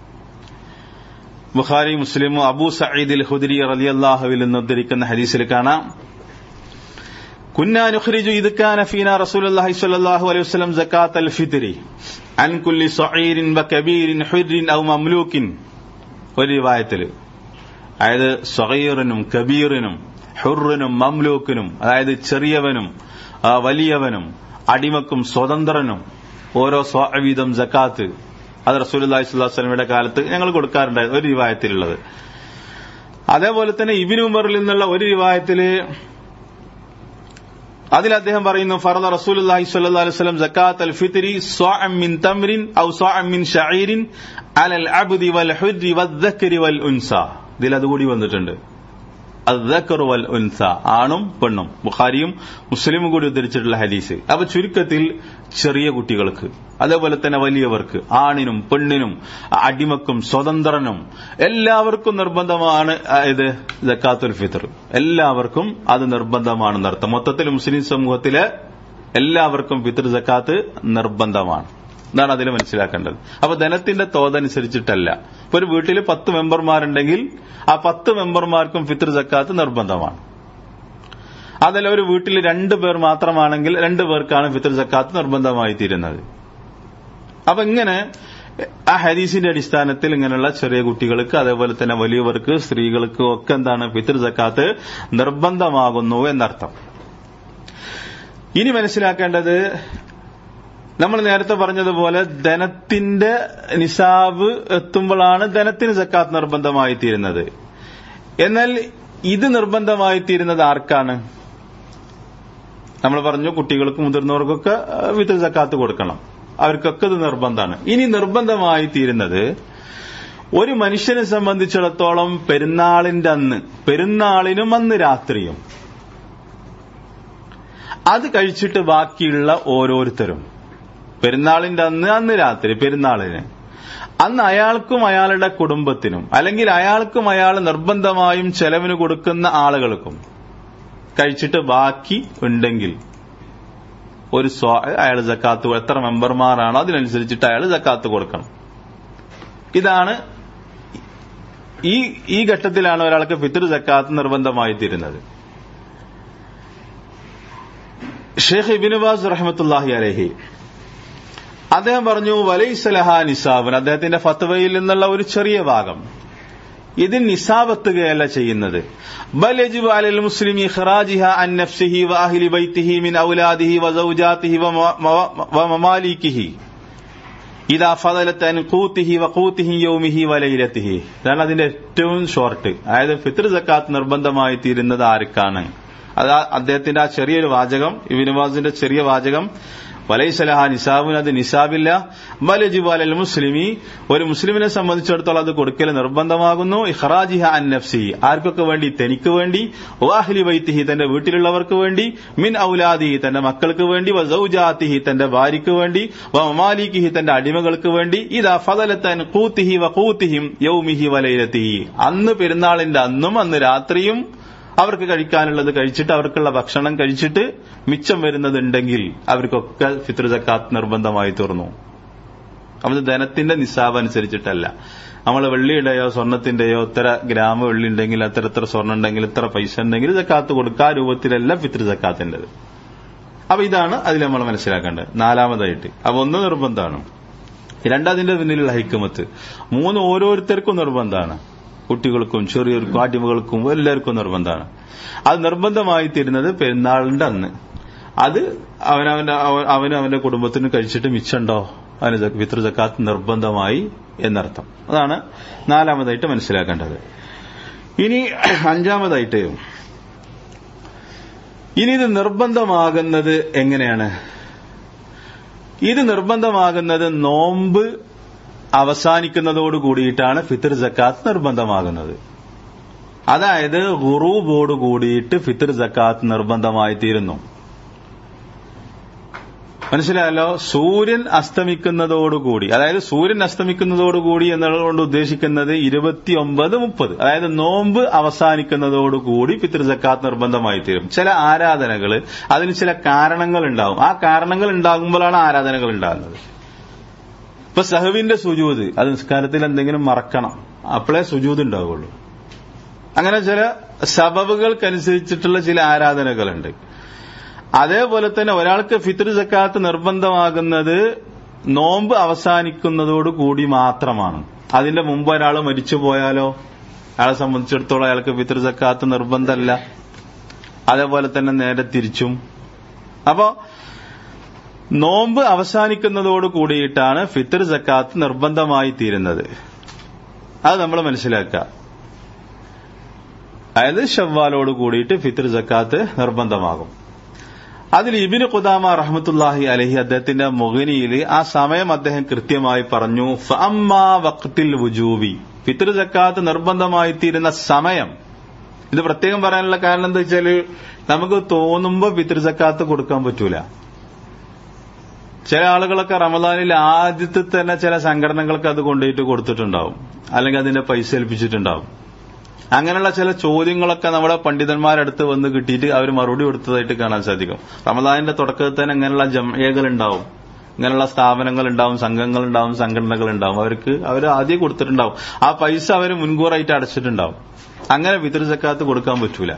S1: ബുഖാരി, മുസ്ലിം, അബൂ സഈദ് അൽ ഖുദരി റളിയല്ലാഹുവിൽ നിന്ന് ഉദ്ധരിക്കുന്ന ഹദീസിൽ കാണാം, കുന്നാ നുഖ്രിജു ഇദ് കാന ഫീനാ റസൂലുള്ളാഹി സ്വല്ലല്ലാഹു അലൈഹി വസല്ലം സകാത്തൽ ഫിത്രി അൻ കുല്ലി സഈരിൻ വകബീരിൻ ഹുർരിൻ ഔ മംലൂക്കിൻ. ഒരു റിവായത്തിൽ, അതായത് സഗീറിനും കബീറിനും ഹുർറിനും മംലൂക്കിനും, അതായത് ചെറിയവനും വലിയവനും അടിമക്കും സ്വതന്ത്രനും ഓരോ സ്വഅവീതം സക്കാത്ത്, അത് റസൂലുള്ളാഹി സ്വല്ലല്ലാഹു അലൈഹി വസല്ലമയുടെ കാലത്ത് ഞങ്ങൾ കൊടുക്കാറുണ്ടായിരുന്നു, ഒരു റിവായത്തിലുള്ളത്. അതേപോലെ തന്നെ ഇബ്നു ഉമറിൽ നിന്നുള്ള ഒരു റിവായത്തില് അതിൽ അദ്ദേഹം പറയുന്നു, ഫറദ റസൂലുള്ളാഹി സ്വല്ലല്ലാഹു അലൈഹി വസല്ലം സകാത്തൽ ഫിത്രി സ്വഅം മിൻ തംറിൻ ഔ സ്വഅം മിൻ ശഈരിൻ അലൽ അബ്ദി വൽ ഹുർരി വദ്ദക്കരി വൽ ഉൻസ. ഇതിൽ അതുകൂടി വന്നിട്ടുണ്ട്, അദ്ദക്കറു വൽ ഉൻസ, ആണും പെണ്ണും. ബുഖാരിയും മുസ്ലിമും കൂടി ഉദ്ധരിച്ചിട്ടുള്ള ഹദീസ്. അപ്പൊ ചുരുക്കത്തിൽ ചെറിയ കുട്ടികൾക്ക്, അതേപോലെ തന്നെ വലിയവർക്ക്, ആണിനും പെണ്ണിനും അടിമക്കും സ്വതന്ത്രനും എല്ലാവർക്കും നിർബന്ധമാണ് ഇത് സക്കാത്തുൽ ഫിത്ർ. എല്ലാവർക്കും അത് നിർബന്ധമാണെന്നർത്ഥം. മൊത്തത്തിൽ മുസ്ലിം സമൂഹത്തിലെ എല്ലാവർക്കും ഫിത്ർ സക്കാത്ത് നിർബന്ധമാണ്. എന്നാണ് അതിൽ മനസ്സിലാക്കേണ്ടത്. അപ്പൊ ധനത്തിന്റെ തോതനുസരിച്ചിട്ടല്ല. ഇപ്പൊ ഒരു വീട്ടിൽ 10 മെമ്പർമാരുണ്ടെങ്കിൽ ആ 10 മെമ്പർമാർക്കും ഫിത്ർ സക്കാത്ത് നിർബന്ധമാണ്. അതല്ല ഒരു വീട്ടിൽ 2 പേർ മാത്രമാണെങ്കിൽ 2 പേർക്കാണ് ഫിത്ർ സക്കാത്ത് നിർബന്ധമായി തീരുന്നത്. അപ്പൊ ഇങ്ങനെ ആ ഹദീസിന്റെ അടിസ്ഥാനത്തിൽ ഇങ്ങനെയുള്ള ചെറിയ കുട്ടികൾക്ക്, അതേപോലെ തന്നെ വലിയവർക്ക്, സ്ത്രീകൾക്ക് ഒക്കെ എന്താണ് ഫിത്ർ സക്കാത്ത് നിർബന്ധമാകുന്നു എന്നർത്ഥം. ഇനി മനസ്സിലാക്കേണ്ടത്, നമ്മൾ നേരത്തെ പറഞ്ഞതുപോലെ ധനത്തിന്റെ നിസാബ് എത്തുമ്പോഴാണ് ധനത്തിന് സക്കാത്ത് നിർബന്ധമായി തീരുന്നത്. എന്നാൽ ഇത് നിർബന്ധമായി തീരുന്നത് ആർക്കാണ്? നമ്മൾ പറഞ്ഞു കുട്ടികൾക്കും മുതിർന്നവർക്കൊക്കെ ഫിത്ർ സക്കാത്ത് കൊടുക്കണം, അവർക്കൊക്കെ ഇത് നിർബന്ധമാണ്. ഇനി നിർബന്ധമായി തീരുന്നത് ഒരു മനുഷ്യനെ സംബന്ധിച്ചിടത്തോളം പെരുന്നാളിനും അന്ന് രാത്രിയും അത് കഴിച്ചിട്ട് ബാക്കിയുള്ള ഓരോരുത്തരും, പെരുന്നാളിന്റെ അന്ന് രാത്രി, പെരുന്നാളിന് അന്ന് അയാൾക്കും അയാളുടെ കുടുംബത്തിനും, അല്ലെങ്കിൽ അയാൾക്കും അയാൾ നിർബന്ധമായും ചെലവിന് കൊടുക്കുന്ന ആളുകൾക്കും കഴിച്ചിട്ട് ബാക്കി ഉണ്ടെങ്കിൽ ഒരു അയാൾ സക്കാത്ത്, എത്ര മെമ്പർമാരാണോ അതിനനുസരിച്ചിട്ട് അയാൾ സക്കാത്ത് കൊടുക്കണം. ഇതാണ് ഈ ഘട്ടത്തിലാണ് ഒരാൾക്ക് ഫിത്ർ സക്കാത്ത് നിർബന്ധമായി തീരുന്നത്. ഷെയ്ഖ് ഇബ്നു ബാസ് റഹ്മത്തുള്ളാഹി അലൈഹി അദ്ദേഹം പറഞ്ഞു, വലൈസ ലഹാ നിസാബൻ, അദ്ദേഹത്തിന്റെ ഫത്വയിൽ നിന്നുള്ള ഒരു ചെറിയ ഭാഗം, ഇതിൽ നിസാബ് എത്തുകയല്ല ചെയ്യുന്നത്. ബൽ യജിബു അലൽ മുസ്ലിമി ഖറാജിഹ അൻ നഫ്സിഹി വ അഹ്ലി ബൈതിഹി മിൻ ഔലാദിഹി വ സൗജാതിഹി വ മമാലികിഹി ഇദാ ഫദലത അൻ ഖൂതിഹി വ ഖൂതിഹി യൗമിഹി വ ലൈലതിഹി. ഇതാണ് അതിന്റെ ഏറ്റവും ഷോർട്ട്. അതായത് ഫിത്ർ സക്കാത്ത് നിർബന്ധമായി തീരുന്നത് ആർക്കാണ്? അത് അദ്ദേഹത്തിന്റെ ആ ചെറിയൊരു വാചകം, ഇബ്നു ബാസിന്റെ ചെറിയ വാചകം, വലൈസ ലഹാ നിസാബുൻ, അത് നിസാബില്ല. ബൽ യജിബു അലൽ മുസ്ലിമി, ഒരു മുസ്ലിമിനെ സംബന്ധിച്ചിടത്തോളം അത് കൊടുക്കൽ നിർബന്ധമാകുന്നു. ഇഖ്റാജിഹ അൻ നഫ്സിഹി, ആർക്കൊക്കെ വേണ്ടി? തനിക്ക് വേണ്ടി. വഅഹ്ലി ബൈതിഹി, തന്റെ വീട്ടിലുള്ളവർക്ക് വേണ്ടി. മിൻ ഔലാദിഹി, തന്റെ മക്കൾക്ക് വേണ്ടി. വ സൗജാതിഹി, തന്റെ ഭാര്യയ്ക്ക് വേണ്ടി. വ മമാലികിഹി, തന്റെ അടിമകൾക്ക് വേണ്ടി. ഇദാ ഫദലത അൻ ഖൂതിഹി വ ഖൂതിഹിം യൗമിഹി വ ലൈലതിഹി, അന്ന് പെരുന്നാളിന്റെ അന്നും അന്ന് രാത്രിയും അവർക്ക് കഴിക്കാനുള്ളത് കഴിച്ചിട്ട്, അവർക്കുള്ള ഭക്ഷണം കഴിച്ചിട്ട് മിച്ചം വരുന്നതുണ്ടെങ്കിൽ അവർക്കൊക്കെ ഫിത്ർ സക്കാത്ത് നിർബന്ധമായി തീർന്നു. അത് ധനത്തിന്റെ നിസാബ് അനുസരിച്ചിട്ടല്ല. നമ്മൾ വെള്ളിയുടെയോ സ്വർണത്തിന്റെയോ ഇത്ര ഗ്രാം വെള്ളി ഉണ്ടെങ്കിൽ, എത്ര സ്വർണ്ണം ഉണ്ടെങ്കിൽ, ഇത്ര പൈസ ഉണ്ടെങ്കിൽ സക്കാത്ത് കൊടുക്കുക, ആ രൂപത്തിലല്ല ഫിത്ർ സക്കാത്തിൻ്റെത്. അപ്പൊ ഇതാണ് അതിൽ നമ്മൾ മനസ്സിലാക്കേണ്ടത്. നാലാമതായിട്ട്, അപ്പൊ ഒന്ന് നിർബന്ധമാണ്, രണ്ടതിന്റെ പിന്നിലുള്ള ഹിക്മത്ത്, 3 ഓരോരുത്തർക്കും നിർബന്ധമാണ്. കുട്ടികൾക്കും ചെറിയവർക്കും അടിമകൾക്കും എല്ലാവർക്കും നിർബന്ധമാണ്. അത് നിർബന്ധമായി തീരുന്നത് പെരുന്നാളിന്റെ അന്ന്. അത് അവന്റെ കുടുംബത്തിന് കഴിച്ചിട്ട് മിച്ചുണ്ടോ അതിന് ഫിത്ർ സക്കാത്ത് നിർബന്ധമായി എന്നർത്ഥം. അതാണ് നാലാമതായിട്ട് മനസ്സിലാക്കേണ്ടത്. ഇനി അഞ്ചാമതായിട്ട്, ഇനി ഇത് നിർബന്ധമാകുന്നത് എങ്ങനെയാണ്? ഇത് നിർബന്ധമാകുന്നത് നോമ്പ് അവസാനിക്കുന്നതോട് കൂടിയിട്ടാണ് ഫിത്ർ സക്കാത്ത് നിർബന്ധമാകുന്നത്. അതായത് ഖുറൂബോട് കൂടിയിട്ട് ഫിത്ർ സക്കാത്ത് നിർബന്ധമായി തീരുന്നു. മനസ്സിലായല്ലോ? സൂര്യൻ അസ്തമിക്കുന്നതോടുകൂടി, അതായത് സൂര്യൻ അസ്തമിക്കുന്നതോടുകൂടി എന്നുള്ളതുകൊണ്ട് ഉദ്ദേശിക്കുന്നത് 29-30, അതായത് നോമ്പ് അവസാനിക്കുന്നതോടുകൂടി ഫിത്ർ സക്കാത്ത് നിർബന്ധമായി തീരും. ചില ആരാധനകൾ അതിന് ചില കാരണങ്ങൾ ഉണ്ടാവും. ആ കാരണങ്ങൾ ഉണ്ടാകുമ്പോഴാണ് ആരാധനകൾ ഉണ്ടാകുന്നത്. ഇപ്പൊ സഹവിന്റെ സുജൂദ്, അത് നിസ്കാരത്തിൽ എന്തെങ്കിലും മറക്കണം, അപ്പോഴേ സുജൂദ് ഉണ്ടാവുള്ളൂ. അങ്ങനെ ചില സബബുകൾക്കനുസരിച്ചിട്ടുള്ള ചില ആരാധനകളുണ്ട്. അതേപോലെ തന്നെ ഒരാൾക്ക് ഫിത്ർ സക്കാത്ത് നിർബന്ധമാകുന്നത് നോമ്പ് അവസാനിക്കുന്നതോട് കൂടി മാത്രമാണ്. അതിന്റെ മുമ്പ് ഒരാൾ മരിച്ചു പോയാലോ അയാളെ സംബന്ധിച്ചിടത്തോളം അയാൾക്ക് ഫിത്ർ സക്കാത്ത് നിർബന്ധമല്ല. അതേപോലെ തന്നെ നേരെ തിരിച്ചും. അപ്പോ നോമ്പ് അവസാനിക്കുന്നതോട് കൂടിയിട്ടാണ് ഫിത്ർ സക്കാത്ത് നിർബന്ധമായി തീരുന്നത്. അത് നമ്മൾ മനസ്സിലാക്കുക. അതായത് ശവ്വാലോട് കൂടിയിട്ട് ഫിത്ർ സക്കാത്ത് നിർബന്ധമാകും. അതിൽ ഇബ്നു ഖുദാമ റഹ്മത്തുള്ളാഹി അലൈഹി അദ്ദേഹത്തിന്റെ മുഗ്നിയിൽ ആ സമയം അദ്ദേഹം കൃത്യമായി പറഞ്ഞു. ഫഅമ്മാ വഖ്തിൽ വുജൂബി, ഫിത്ർ സക്കാത്ത് നിർബന്ധമായി തീരുന്ന സമയം. ഇത് പ്രത്യേകം പറയാനുള്ള കാരണം എന്താ വെച്ചാല് നമുക്ക് തോന്നുമ്പോ ഫിത്ർ സക്കാത്ത് കൊടുക്കാൻ പറ്റൂല. ചില ആളുകളൊക്കെ റമദാനിൽ ആദ്യത്തെ തന്നെ ചില സംഘടനകൾക്ക് അത് കൊണ്ടുപോയിട്ട് കൊടുത്തിട്ടുണ്ടാവും, അല്ലെങ്കിൽ അതിന്റെ പൈസ ഏൽപ്പിച്ചിട്ടുണ്ടാവും. അങ്ങനെയുള്ള ചില ചോദ്യങ്ങളൊക്കെ നമ്മുടെ പണ്ഡിതന്മാരടുത്ത് വന്ന് കിട്ടിയിട്ട് അവർ മറുപടി കൊടുത്തതായിട്ട് കാണാൻ സാധിക്കും. റമദാനിന്റെ തുടക്കത്തിൽ തന്നെ ഇങ്ങനെയുള്ള ജംഇയകൾ ഉണ്ടാവും, ഇങ്ങനെയുള്ള സ്ഥാപനങ്ങൾ ഉണ്ടാവും, സംഘങ്ങൾ ഉണ്ടാവും, സംഘടനകൾ ഉണ്ടാവും. അവർ ആദ്യം കൊടുത്തിട്ടുണ്ടാവും. ആ പൈസ അവർ മുൻകൂറായിട്ട് അടച്ചിട്ടുണ്ടാവും. അങ്ങനെ ഫിത്ർ സക്കാത്ത് കൊടുക്കാൻ പറ്റൂല.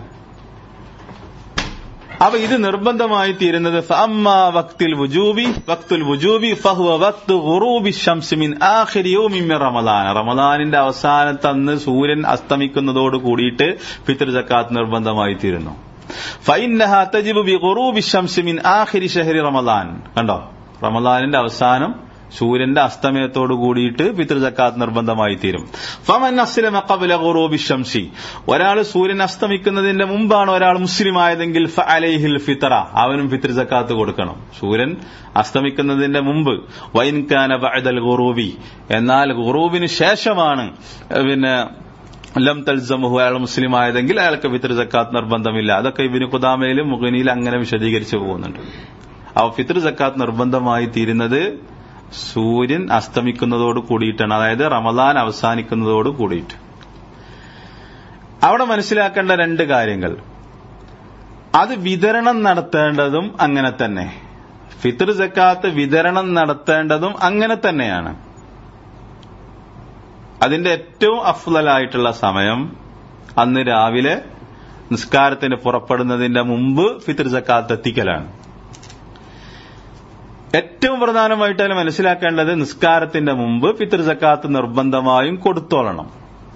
S1: അപ്പൊ ഇത് നിർബന്ധമായി തീരുന്നത് ഫഅമ്മാ വഖ്തുൽ വുജൂബി ഫഹുവ വഖ്തു ഗുറൂബി ശംസ് മിൻ ആഖിരി യൗമിൻ മിൻ റമദാൻ. റമദാനിന്റെ അവസാനത്തെ അന്ന് സൂര്യൻ അസ്തമിക്കുന്നതോട് കൂടിയിട്ട് ഫിത്ർ സക്കാത്ത് നിർബന്ധമായി തീരുന്നു. ഫഇന്നഹാ തജിബു ബി ഗുറൂബി ശംസ് മിൻ ആഖിരി ശഹരി റമദാൻ. കണ്ടോ, റമദാനിന്റെ അവസാനം സൂര്യന്റെ അസ്തമയത്തോട് കൂടിയിട്ട് ഫിത്ർ സക്കാത്ത് നിർബന്ധമായി തീരും. ഫമൻ അസ്ലമ ഖബ്ല ഗുറൂബി ശംസി, ഒരാൾ സൂര്യൻ അസ്തമിക്കുന്നതിന്റെ മുമ്പാണ് ഒരാൾ മുസ്ലിം ആയതെങ്കിൽ ഫഅലൈഹിൽ ഫിത്ര, അവനും ഫിത്ർ സക്കാത്ത് കൊടുക്കണം. സൂര്യൻ അസ്തമിക്കുന്നതിന്റെ മുമ്പ്. വൈൻ കാന ബഅദൽ ഗുറൂബി, എന്നാൽ ഗുറൂബിന് ശേഷമാണ് ലം തൽസമുഹു, അയാൾ മുസ്ലിം ആയതെങ്കിൽ അയാൾക്ക് ഫിത്ർ സക്കാത്ത് നിർബന്ധമില്ല. അതൊക്കെ ഇബ്നു ഖുദാമയിലും മുഗ്നിയിലും അങ്ങനെ വിശദീകരിച്ചു പോകുന്നുണ്ട്. അപ്പൊ ഫിത്ർ സക്കാത്ത് നിർബന്ധമായി തീരുന്നത് സൂര്യൻ അസ്തമിക്കുന്നതോട് കൂടിയിട്ടാണ്, അതായത് റമദാൻ അവസാനിക്കുന്നതോട് കൂടിയിട്ട്. അവിടെ മനസ്സിലാക്കേണ്ട രണ്ട് കാര്യങ്ങൾ. അത് വിതരണം നടത്തേണ്ടതും അങ്ങനെ തന്നെ, ഫിത്ർ സക്കാത്ത് വിതരണം നടത്തേണ്ടതും അങ്ങനെ തന്നെയാണ്. അതിന്റെ ഏറ്റവും അഫ്ളലായിട്ടുള്ള സമയം അന്ന് രാവിലെ നിസ്കാരത്തിന് പുറപ്പെടുന്നതിന്റെ മുമ്പ് ഫിത്ർ സക്കാത്ത് എത്തിക്കലാണ്. ഏറ്റവും പ്രധാനമായിട്ട് മനസ്സിലാക്കേണ്ടത് നിസ്കാരത്തിന്റെ മുമ്പ് ഫിത്ർ സക്കാത്ത് നിർബന്ധമായും കൊടുത്തോളണം.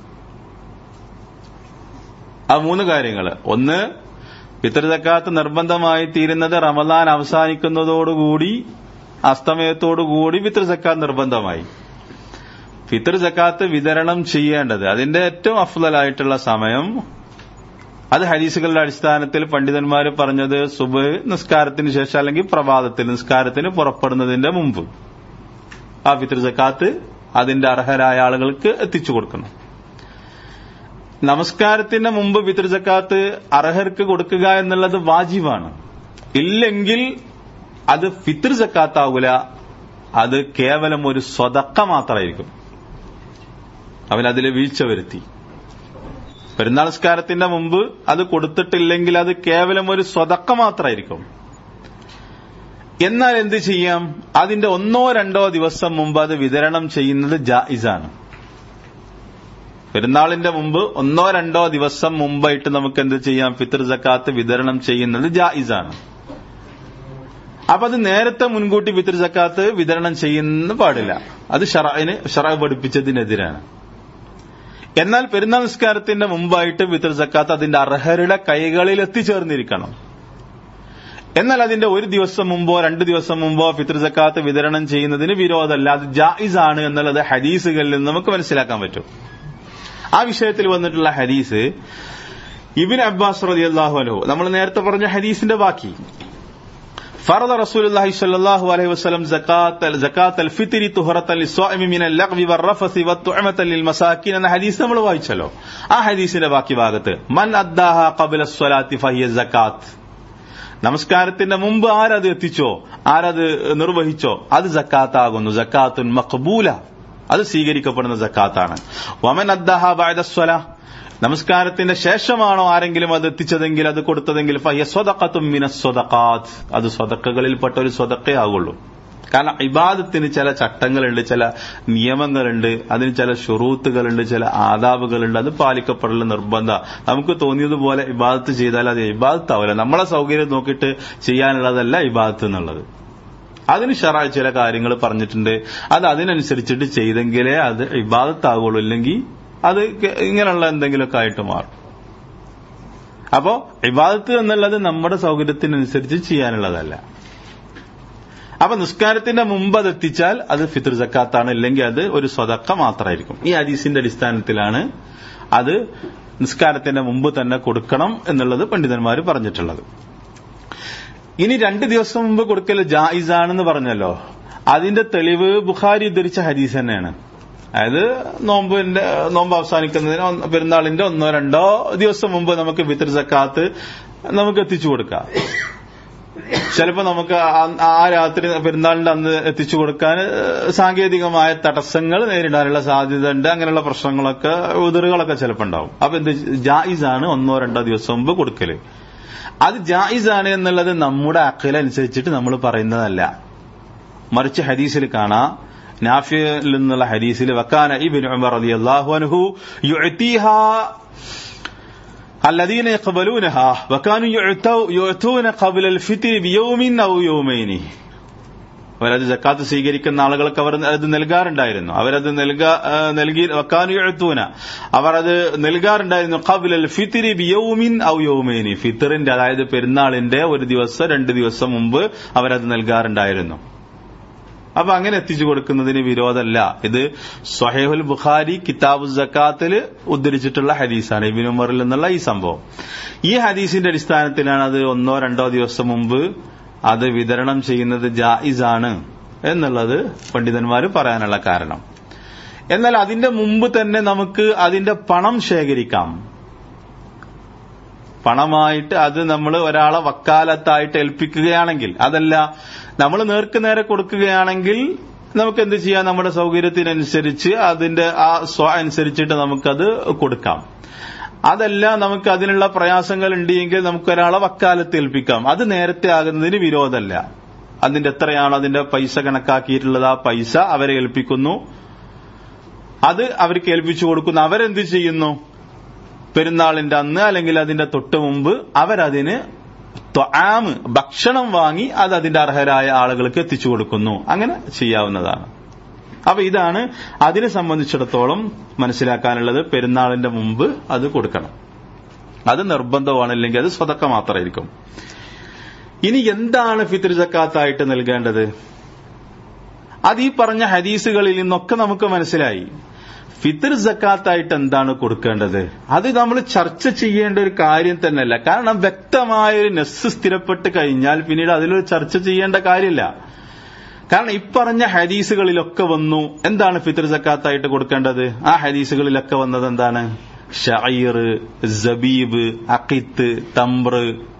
S1: ആ മൂന്ന് കാര്യങ്ങൾ. ഒന്ന്, ഫിത്ർ സക്കാത്ത് നിർബന്ധമായി തീരുന്നത് റമദാൻ അവസാനിക്കുന്നതോടുകൂടി അസ്തമയത്തോടുകൂടി ഫിത്ർ സക്കാത്ത് നിർബന്ധമായി. ഫിത്ർ സക്കാത്ത് വിതരണം ചെയ്യേണ്ടത് അതിന്റെ ഏറ്റവും അഫ്ളലായിട്ടുള്ള സമയം, അത് ഹദീസുകളുടെ അടിസ്ഥാനത്തിൽ പണ്ഡിതന്മാർ പറഞ്ഞത് സുബ്ഹ് നിസ്കാരത്തിന് ശേഷം അല്ലെങ്കിൽ പ്രഭാതത്തിൽ നിസ്കാരത്തിന് പുറപ്പെടുന്നതിന്റെ മുമ്പ് ആ ഫിത്ർ സക്കാത്ത് അതിന്റെ അർഹരായ ആളുകൾക്ക് എത്തിച്ചു കൊടുക്കണം. നമസ്കാരത്തിന് മുമ്പ് ഫിത്ർ സക്കാത്ത് അർഹർക്ക് കൊടുക്കുക എന്നുള്ളത് വാജിബാണ്. ഇല്ലെങ്കിൽ അത് ഫിത്ർ സക്കാത്താവൂല, അത് കേവലം ഒരു സ്വതക്ക മാത്രമായിരിക്കും. അവനതിൽ വീഴ്ച വരുത്തി. പെരുന്നാൾ നിസ്കാരത്തിന്റെ മുമ്പ് അത് കൊടുത്തിട്ടില്ലെങ്കിൽ അത് കേവലം ഒരു സ്വതക്ക മാത്രമായിരിക്കും. എന്നാൽ എന്ത് ചെയ്യാം, അതിന്റെ 1-2 ദിവസം മുമ്പ് അത് വിതരണം ചെയ്യുന്നത് ജായിസാണ്. പെരുന്നാളിന്റെ മുമ്പ് 1-2 ദിവസം മുമ്പായിട്ട് നമുക്ക് എന്ത് ചെയ്യാം, ഫിത്ർ സക്കാത്ത് വിതരണം ചെയ്യുന്നത് ജായിസാണ്. അപ്പൊ അത് നേരത്തെ മുൻകൂട്ടി ഫിത്ർ സക്കാത്ത് വിതരണം ചെയ്യുന്ന പാടില്ല. അത് ശറഅ് പഠിപ്പിച്ചതിനെതിരാണ്. എന്നാൽ പെരുന്നാൾ നിസ്കാരത്തിന്റെ മുമ്പായിട്ട് ഫിത്ർ സക്കാത്ത് അതിന്റെ അർഹരുടെ കൈകളിൽ എത്തിച്ചേർന്നിരിക്കണം. എന്നാൽ അതിന്റെ ഒരു ദിവസം മുമ്പോ 2 ദിവസം മുമ്പോ ഫിത്ർ സക്കാത്ത് വിതരണം ചെയ്യുന്നതിന് വിരോധമല്ല, അത് ജായിസ് ആണ് എന്നുള്ളത് ഹദീസുകളിൽ നിന്ന് നമുക്ക് മനസ്സിലാക്കാൻ പറ്റും. ആ വിഷയത്തിൽ വന്നിട്ടുള്ള ഹദീസ് ഇബ്നു അബ്ബാസ് റളിയല്ലാഹു അൻഹു, നമ്മൾ നേരത്തെ പറഞ്ഞ ഹദീസിന്റെ ബാക്കി, ഫറദ റസൂലുള്ളാഹി സ്വല്ലല്ലാഹു അലൈഹി വസല്ലം സകാത്തൽ ഫിത്രി തുഹറത്തൻ ലിസ്വാഇമി മിനൽ ലഗ്വി വറഫസി വതുഅമതൻ ലിൽ മസാകിൻ എന്ന ഹദീസ് നമ്മൾ വായിച്ചല്ലോ. ആ ഹദീസിന്റെ ബാക്കി ഭാഗത്ത് മൻ അദ്ദാഹ ഖബ്ല സ്വലാത്തി ഫഹിയ സകാത്ത്, നമസ്കാരത്തിന്റെ മുമ്പ് ആരത് എത്തിച്ചോ, ആരത് നിർവഹിച്ചോ, അത് സക്കാത്താകുന്നു. സക്കാത്തുൻ മഖ്ബൂല, അത് സ്വീകരിക്കപ്പെടുന്ന സക്കാത്താണ്. വമൻ അദ്ദാഹ ബഅദ സ്വലാ, നമസ്കാരത്തിന്റെ ശേഷമാണോ ആരെങ്കിലും അത് എത്തിച്ചതെങ്കിൽ, അത് കൊടുത്തതെങ്കിൽ, ഫഹിയ സ്വദഖത്തും മിനസ് സ്വദഖാത്ത്, അത് സ്വദഖകളിൽപ്പെട്ട ഒരു സ്വദഖയാകുള്ളൂ. കാരണം ഇബാദത്തിന് ചില ചട്ടങ്ങളുണ്ട്, ചില നിയമങ്ങളുണ്ട്, അതിന് ചില ഷുറൂത്തുകളുണ്ട്, ചില ആദാബുകളുണ്ട്. അത് പാലിക്കപ്പെടൽ നിർബന്ധം. നമുക്ക് തോന്നിയതുപോലെ ഇബാദത്ത് ചെയ്താൽ അത് ഇബാദത്താവില്ല. നമ്മളെ സൗകര്യം നോക്കിയിട്ട് ചെയ്യാനുള്ളതല്ല ഇബാദത്ത് എന്നുള്ളത്. അതിന് ശറഅ് ചില കാര്യങ്ങൾ പറഞ്ഞിട്ടുണ്ട്. അത് അതിനനുസരിച്ചിട്ട് ചെയ്തെങ്കിലേ അത് ഇബാദത്താകുള്ളൂ, ഇല്ലെങ്കിൽ അത് ഇങ്ങനെയുള്ള എന്തെങ്കിലുമൊക്കെ ആയിട്ട് മാറും. അപ്പോ ഇബാദത്ത് എന്നുള്ളത് നമ്മുടെ സൗകര്യത്തിനനുസരിച്ച് ചെയ്യാനുള്ളതല്ല. അപ്പൊ നിസ്കാരത്തിന്റെ മുമ്പ് അത് എത്തിച്ചാൽ അത് ഫിത്ർ സക്കാത്താണ്, ഇല്ലെങ്കിൽ അത് ഒരു സ്വതക്ക മാത്രമായിരിക്കും. ഈ ഹദീസിന്റെ അടിസ്ഥാനത്തിലാണ് അത് നിസ്കാരത്തിന്റെ മുമ്പ് തന്നെ കൊടുക്കണം എന്നുള്ളത് പണ്ഡിതന്മാർ പറഞ്ഞിട്ടുള്ളത്. ഇനി 2 ദിവസം മുമ്പ് കൊടുക്കൽ ജായിസാണെന്ന് പറഞ്ഞല്ലോ, അതിന്റെ തെളിവ് ബുഖാരി ഉദ്ധരിച്ച ഹദീസ് തന്നെയാണ്. അതായത് നോമ്പ് അവസാനിക്കുന്നതിന് പെരുന്നാളിന്റെ 1-2 ദിവസം മുമ്പ് നമുക്ക് ഫിത്ർ സക്കാത്ത് നമുക്ക് എത്തിച്ചു കൊടുക്കാം. ചിലപ്പോ നമുക്ക് ആ രാത്രി പെരുന്നാളിന്റെ അന്ന് എത്തിച്ചു കൊടുക്കാൻ സാങ്കേതികമായ തടസ്സങ്ങൾ നേരിടാനുള്ള സാധ്യത ഉണ്ട്. അങ്ങനെയുള്ള പ്രശ്നങ്ങളൊക്കെ ഉദറുകളൊക്കെ ചിലപ്പോൾ ഉണ്ടാവും. അപ്പൊ എന്ത് ജായിസാണ് 1-2 ദിവസം മുമ്പ് കൊടുക്കല്. അത് ജായിസാണ് എന്നുള്ളത് നമ്മുടെ അഖലനുസരിച്ചിട്ട് നമ്മൾ പറയുന്നതല്ല. മറിച്ച് ഹദീസിൽ കാണാം, നാഫിയിൽ നിന്നുള്ള ഹദീസിൽ വക്കാന ഇബ്നു ഉമർ റളിയല്ലാഹു അൻഹു യുഅതീഹാ الذين يقبلونها وكانوا يؤتون قبل الفطر بيوم أو يومين. അവരത് സക്കാത്ത് സ്വീകരിക്കുന്ന ആളുകൾക്ക് അവർ അത് നൽകാറുണ്ടായിരുന്നു. അവരത് നൽകി വക്കാനു യുഅതൂന, അവർ അത് നൽകാറുണ്ടായിരുന്നു ഖബ്ലൽ ഫിത്രി ബിയൗമിൻ ഔ യൗമൈനി, ഫിത്റിന്റെ അതായത് പെരുന്നാളിന്റെ 1 ദിവസം 2 ദിവസം മുമ്പ് അവരത് നൽകാറുണ്ടായിരുന്നു. അപ്പൊ അങ്ങനെ എത്തിച്ചു കൊടുക്കുന്നതിന് വിരോധമല്ല. ഇത് സ്വഹീഹുൽ ബുഖാരി കിതാബു സക്കാത്തിൽ ഉദ്ധരിച്ചിട്ടുള്ള ഹദീസാണ്, ഇബ്നു ഉമറിൽ നിന്നുള്ള ഈ സംഭവം. ഈ ഹദീസിന്റെ അടിസ്ഥാനത്തിലാണ് അത് 1-2 ദിവസം മുമ്പ് അത് വിതരണം ചെയ്യുന്നത് ജായിസാണ് എന്നുള്ളത് പണ്ഡിതന്മാർ പറയാനുള്ള കാരണം. എന്നാൽ അതിന്റെ മുമ്പ് തന്നെ നമുക്ക് അതിന്റെ പണം ശേഖരിക്കാം. പണമായിട്ട് അത് നമ്മൾ ഒരാളെ വക്കാലത്തായിട്ട് ഏൽപ്പിക്കുകയാണെങ്കിൽ, അതല്ല നമ്മൾ നേർക്കുനേരെ കൊടുക്കുകയാണെങ്കിൽ നമുക്ക് എന്ത് ചെയ്യാം, നമ്മുടെ സൗകര്യത്തിനനുസരിച്ച് അതിന്റെ ആ അനുസരിച്ചിട്ട് നമുക്കത് കൊടുക്കാം. അതല്ല നമുക്ക് അതിനുള്ള പ്രയാസങ്ങൾ ഉണ്ടെങ്കിൽ നമുക്ക് ഒരാളെ വക്കാലത്ത് ഏൽപ്പിക്കാം. അത് നേരത്തെ ആകുന്നതിന് വിരോധമല്ല. അതിന്റെ എത്രയാണോ അതിന്റെ പൈസ കണക്കാക്കിയിട്ടുള്ളത്, ആ പൈസ അവരെ ഏൽപ്പിക്കുന്നു, അത് അവർക്ക് ഏൽപ്പിച്ചു കൊടുക്കുന്നു. അവരെന്ത് ചെയ്യുന്നു, പെരുന്നാളിന്റെ അന്ന് അല്ലെങ്കിൽ അതിന്റെ തൊട്ട് മുമ്പ് അവരതിന് ഭക്ഷണം വാങ്ങി അത് അതിന്റെ അർഹരായ ആളുകൾക്ക് എത്തിച്ചു കൊടുക്കുന്നു. അങ്ങനെ ചെയ്യാവുന്നതാണ്. അപ്പൊ ഇതാണ് അതിനെ സംബന്ധിച്ചിടത്തോളം മനസ്സിലാക്കാനുള്ളത്. പെരുന്നാളിന്റെ മുമ്പ് അത് കൊടുക്കണം, അത് നിർബന്ധമാണ്, ഇല്ലെങ്കിൽ അത് സ്വതക്ക മാത്രമായിരിക്കും. ഇനി എന്താണ് ഫിത്ർ സക്കാത്തായിട്ട് നൽകേണ്ടത്? അത് ഈ പറഞ്ഞ ഹദീസുകളിൽ നിന്നൊക്കെ നമുക്ക് മനസ്സിലായി. ഫിത്ർ സക്കാത്തായിട്ട് എന്താണ് കൊടുക്കേണ്ടത്, അത് നമ്മൾ ചർച്ച ചെയ്യേണ്ട ഒരു കാര്യം തന്നെയല്ല. കാരണം വ്യക്തമായൊരു നസ്സ് സ്ഥിരപ്പെട്ട് കഴിഞ്ഞാൽ പിന്നീട് അതിലൊരു ചർച്ച ചെയ്യേണ്ട കാര്യമില്ല. കാരണം ഇപ്പറഞ്ഞ ഹദീസുകളിലൊക്കെ വന്നു എന്താണ് ഫിത്ർ സക്കാത്തായിട്ട് കൊടുക്കേണ്ടത്. ആ ഹദീസുകളിലൊക്കെ വന്നത് എന്താണ്, ഷഈർ, സബീബ്, അഖിത്ത്, തംറ്,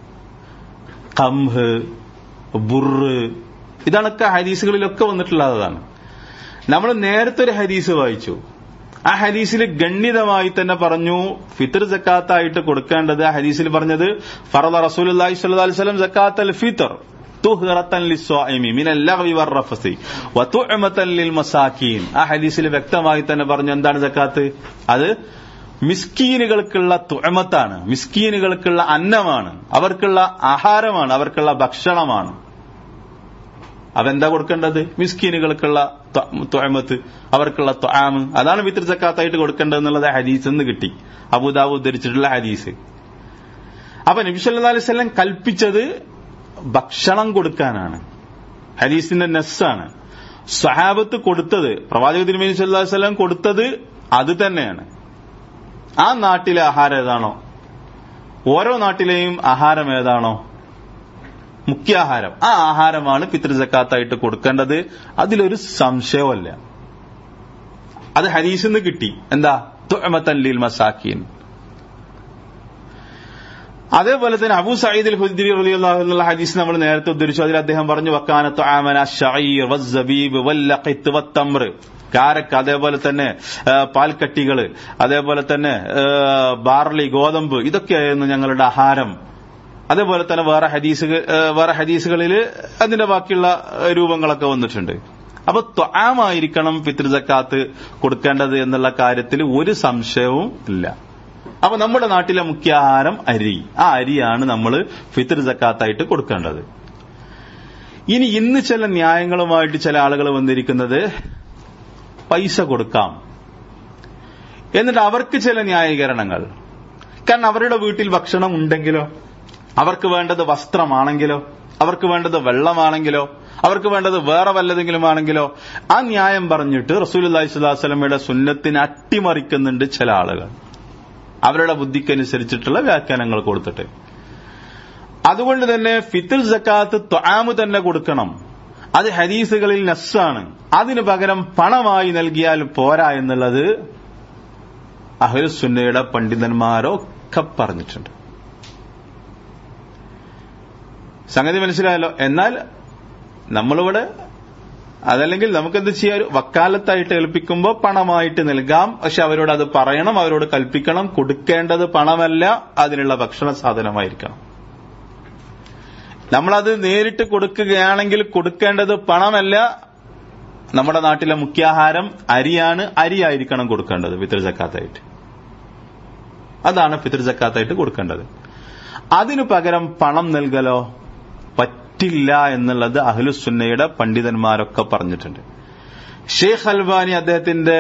S1: ഖംഹ്, ബുർറ്, ഇതാണൊക്കെ ഹദീസുകളിലൊക്കെ വന്നിട്ടുള്ളതാണ്. നമ്മൾ നേരത്തെ ഒരു ഹദീസ് വായിച്ചു. ആ ഹദീസിൽ ഗണ്യതമായി തന്നെ പറഞ്ഞു ഫിത്ർ സക്കാത്തായിട്ട് കൊടുക്കേണ്ടത്. ആ ഹദീസിൽ പറഞ്ഞത് ഫറദ റസൂലുള്ളാഹി സ്വല്ലല്ലാഹു അലൈഹി വസല്ലം സക്കാത്തൽ ഫിത്ർ തുഹ്റത്തൻ ലിസ്വാഇമി മിനൽ ലഗ്വി വറഫസി വതുഅമതൻ ലിൽ മസാകീൻ. ആ ഹദീസിൽ വ്യക്തമായി തന്നെ പറഞ്ഞു എന്താണ് സക്കാത്ത്. അത് മിസ്കീനുകൾക്കുള്ള തുഅമത്താണ്, മിസ്കീനുകൾക്കുള്ള അന്നമാണ്, അവർക്കുള്ള ആഹാരമാണ്, അവർക്കുള്ള ഭക്ഷണമാണ്. അതെന്താ കൊടുക്കേണ്ടത്? മിസ്കീനുകൾക്കുള്ള തുഅമത്ത്, അവർക്കുള്ള തുആമ്, അതാണ് ഫിത്ർ സക്കാത്തായിട്ട് കൊടുക്കേണ്ടത് എന്നുള്ളത് ഹദീസിൽ നിന്ന് കിട്ടി, അബൂദാവൂദ് ഉദ്ധരിച്ചിട്ടുള്ള ഹദീസ്. അപ്പൊ നബി സല്ലല്ലാഹു അലൈഹി വസല്ലം കൽപ്പിച്ചത് ഭക്ഷണം കൊടുക്കാനാണ്, ഹദീസിന്റെ നസ്സാണ്. സ്വഹാബത്ത് കൊടുത്തത്, പ്രവാചക തിരുമേനി സല്ലല്ലാഹു അലൈഹി വസല്ലം കൊടുത്തത് അത് തന്നെയാണ്. ആ നാട്ടിലെ ആഹാരം ഏതാണോ, ഓരോ നാട്ടിലെയും ആഹാരം ഏതാണോ മുഖ്യാഹാരം, ആ ആഹാരമാണ് ഫിത്ർ സക്കാത്തായിട്ട് കൊടുക്കേണ്ടത്. അതിലൊരു സംശയമല്ല. അത് ഹദീസിൽ നിന്ന് കിട്ടി. എന്താ? തുഅമത്തൻ ലിൽ മസാക്കീൻ. അതേപോലെ തന്നെ അബൂ സഈദ് അൽ ഖുദ്രി റളിയല്ലാഹു അൻഹു ഹദീസ് നമ്മൾ നേരത്തെ ഉദ്ധരിച്ചു. അതിൽ അദ്ദേഹം പറഞ്ഞു വക്കാന തുആമന അശ്ശഈർ വസ്സബീബ് വല്ലഖിത്ത് വത്തംർ, കാരക്ക, അതേപോലെ തന്നെ പാൽക്കട്ടികള്, അതേപോലെ തന്നെ ബാർലി, ഗോതമ്പ്, ഇതൊക്കെയായിരുന്നു ഞങ്ങളുടെ ആഹാരം. അതേപോലെ തന്നെ വേറെ ഹദീസുകളിൽ അതിന്റെ ബാക്കിയുള്ള രൂപങ്ങളൊക്കെ വന്നിട്ടുണ്ട്. അപ്പൊ ത്വആമായിരിക്കണം ഫിത്ർ സക്കാത്ത് കൊടുക്കേണ്ടത് എന്നുള്ള കാര്യത്തിൽ ഒരു സംശയവും ഇല്ല. അപ്പൊ നമ്മുടെ നാട്ടിലെ മുഖ്യ ആഹാരം അരി, ആ അരിയാണ് നമ്മൾ ഫിത്ർ സക്കാത്തായിട്ട് കൊടുക്കേണ്ടത്. ഇനി ഇന്ന് ചില ന്യായങ്ങളുമായിട്ട് ചില ആളുകൾ വന്നിരിക്കുന്നത് പൈസ കൊടുക്കാം, എന്നിട്ട് അവർക്ക് ചില ന്യായീകരണങ്ങൾ. കാരണം അവരുടെ വീട്ടിൽ ഭക്ഷണം ഉണ്ടെങ്കിലോ, അവർക്ക് വേണ്ടത് വസ്ത്രമാണെങ്കിലോ, അവർക്ക് വേണ്ടത് വെള്ളമാണെങ്കിലോ, അവർക്ക് വേണ്ടത് വേറെ വല്ലതെങ്കിലും ആണെങ്കിലോ, ആ ന്യായം പറഞ്ഞിട്ട് റസൂലുള്ളാഹി സ്വല്ലല്ലാഹു അലൈഹി വസല്ലമയുടെ സുന്നത്തിനെ അട്ടിമറിക്കുന്നുണ്ട് ചില ആളുകൾ, അവരുടെ ബുദ്ധിക്കനുസരിച്ചിട്ടുള്ള വ്യാഖ്യാനങ്ങൾ കൊടുത്തിട്ട്. അതുകൊണ്ട് തന്നെ ഫിത്ർ സക്കാത്ത് ത്വആമ് തന്നെ കൊടുക്കണം, അത് ഹദീസുകളിൽ നസ്സാണ്. അതിനു പകരം പണമായി നൽകിയാൽ പോരാ എന്നുള്ളത് അഹ്ലുസുന്നയുടെ പണ്ഡിതന്മാരൊക്കെ പറഞ്ഞിട്ടുണ്ട്. സംഗതി മനസ്സിലായല്ലോ. എന്നാൽ നമ്മളിവിടെ അതല്ലെങ്കിൽ നമുക്കെന്ത് ചെയ്യാം, വക്കാലത്തായിട്ട് ഏൽപ്പിക്കുമ്പോൾ പണമായിട്ട് നൽകാം. പക്ഷെ അവരോട് അത് പറയണം, അവരോട് കൽപ്പിക്കണം, കൊടുക്കേണ്ടത് പണമല്ല, അതിനുള്ള ഭക്ഷണ സാധനമായിരിക്കണം. നമ്മളത് നേരിട്ട് കൊടുക്കുകയാണെങ്കിൽ കൊടുക്കേണ്ടത് പണമല്ല, നമ്മുടെ നാട്ടിലെ മുഖ്യാഹാരം അരിയാണ്, അരിയായിരിക്കണം കൊടുക്കേണ്ടത് ഫിത്ർ സക്കാത്തായിട്ട്. അതാണ് ഫിത്ർ സക്കാത്തായിട്ട് കൊടുക്കേണ്ടത്. അതിനു പകരം പണം നൽകലോ പറ്റില്ല എന്നുള്ളത് അഹ്ലുസുന്നയുടെ പണ്ഡിതന്മാരൊക്കെ പറഞ്ഞിട്ടുണ്ട്. ഷെയ്ഖ് അൽബാനി അദ്ദേഹത്തിന്റെ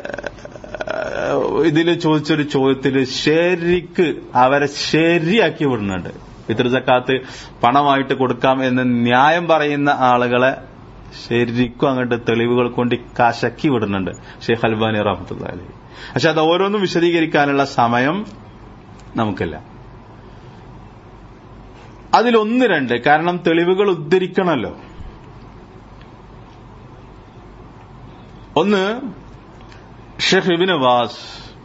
S1: ഇതിൽ ചോദിച്ചൊരു ചോദ്യത്തിൽ ശരിക്ക് അവരെ ശരിയാക്കി വിടുന്നുണ്ട്. ഫിത്ർ സക്കാത്ത് പണമായിട്ട് കൊടുക്കാം എന്ന് ന്യായം പറയുന്ന ആളുകളെ ശരിക്കും അങ്ങോട്ട് തെളിവുകൾ കൊണ്ട് കശക്കി വിടുന്നുണ്ട് ഷെയ്ഖ് അൽബാനി റഹ്മത്തുള്ളാഹി അലൈഹി. പക്ഷെ അത് ഓരോന്നും വിശദീകരിക്കാനുള്ള സമയം നമുക്കില്ല. അതിലൊന്ന് രണ്ട്, കാരണം തെളിവുകൾ ഉദ്ധരിക്കണമല്ലോ. ഒന്ന്, ഷെയ്ഖ് ഇബ്നു ബാസ്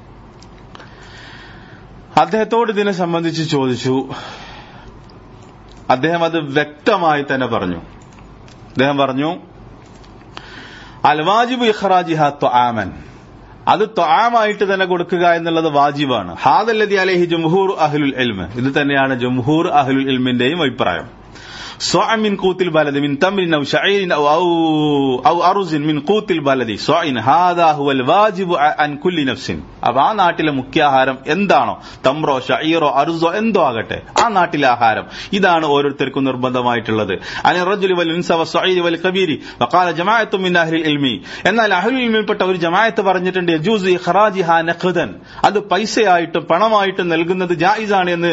S1: അദ്ദേഹത്തോട് ഇതിനെ സംബന്ധിച്ച് ചോദിച്ചു. അദ്ദേഹം അത് വ്യക്തമായി തന്നെ പറഞ്ഞു. അദ്ദേഹം പറഞ്ഞു, അൽ വാജിബു ഇഖ്റാജിഹാ ത്വആമൻ, അത് ത്വആമായിട്ട് തന്നെ കൊടുക്കുക എന്നുള്ളത് വാജിബാണ്. ഹാദല്ലദി അലൈഹി ജംഹൂർ അഹ്ലുൽ ഇൽമ്, ഇത് തന്നെയാണ് ജംഹൂർ അഹ്ലുൽ ഇൽമിന്റെയും അഭിപ്രായം. സ്വഅം മിൻ ഖൂത്തിൽ ബലദി മിൻ തംറിൻ ഔ ശഈരിൻ ഔ അർസിൻ മിൻ ഖൂത്തിൽ ബലദി സ്വഇൻ ഹാദാ ഹുവൽ വാജിബു അൻ കുല്ലി നഫ്സിൻ. അപ്പോൾ ആ നാട്ടിലെ മുഖ്യാഹാരം എന്താണോ, തംറോ ശഈറോ അർസോ എന്തോ ആകട്ടെ, ആ നാട്ടിലെ ആഹാരം ഇതാണ് ഓരോരുത്തർക്കും നിർബന്ധമായിട്ടുള്ളത്. അനി റജുലി വൽ ഇൻസ വസ്സഈരി വൽ കബീരി വഖാല ജമാഅത്തു മിൻ അഹ്ലിൽ ഇൽമി. എന്നാൽ അഹ്ലുൽ ഇൽമിൽപ്പെട്ട ഒരു ജമാഅത്ത് പറഞ്ഞിട്ടുണ്ട് യജൂസു ഇഖ്റാജിഹാ നഖദൻ, അത് പൈസയായിട്ടും പണമായിട്ടും നൽകുന്നത് ജായിസാണ് എന്ന്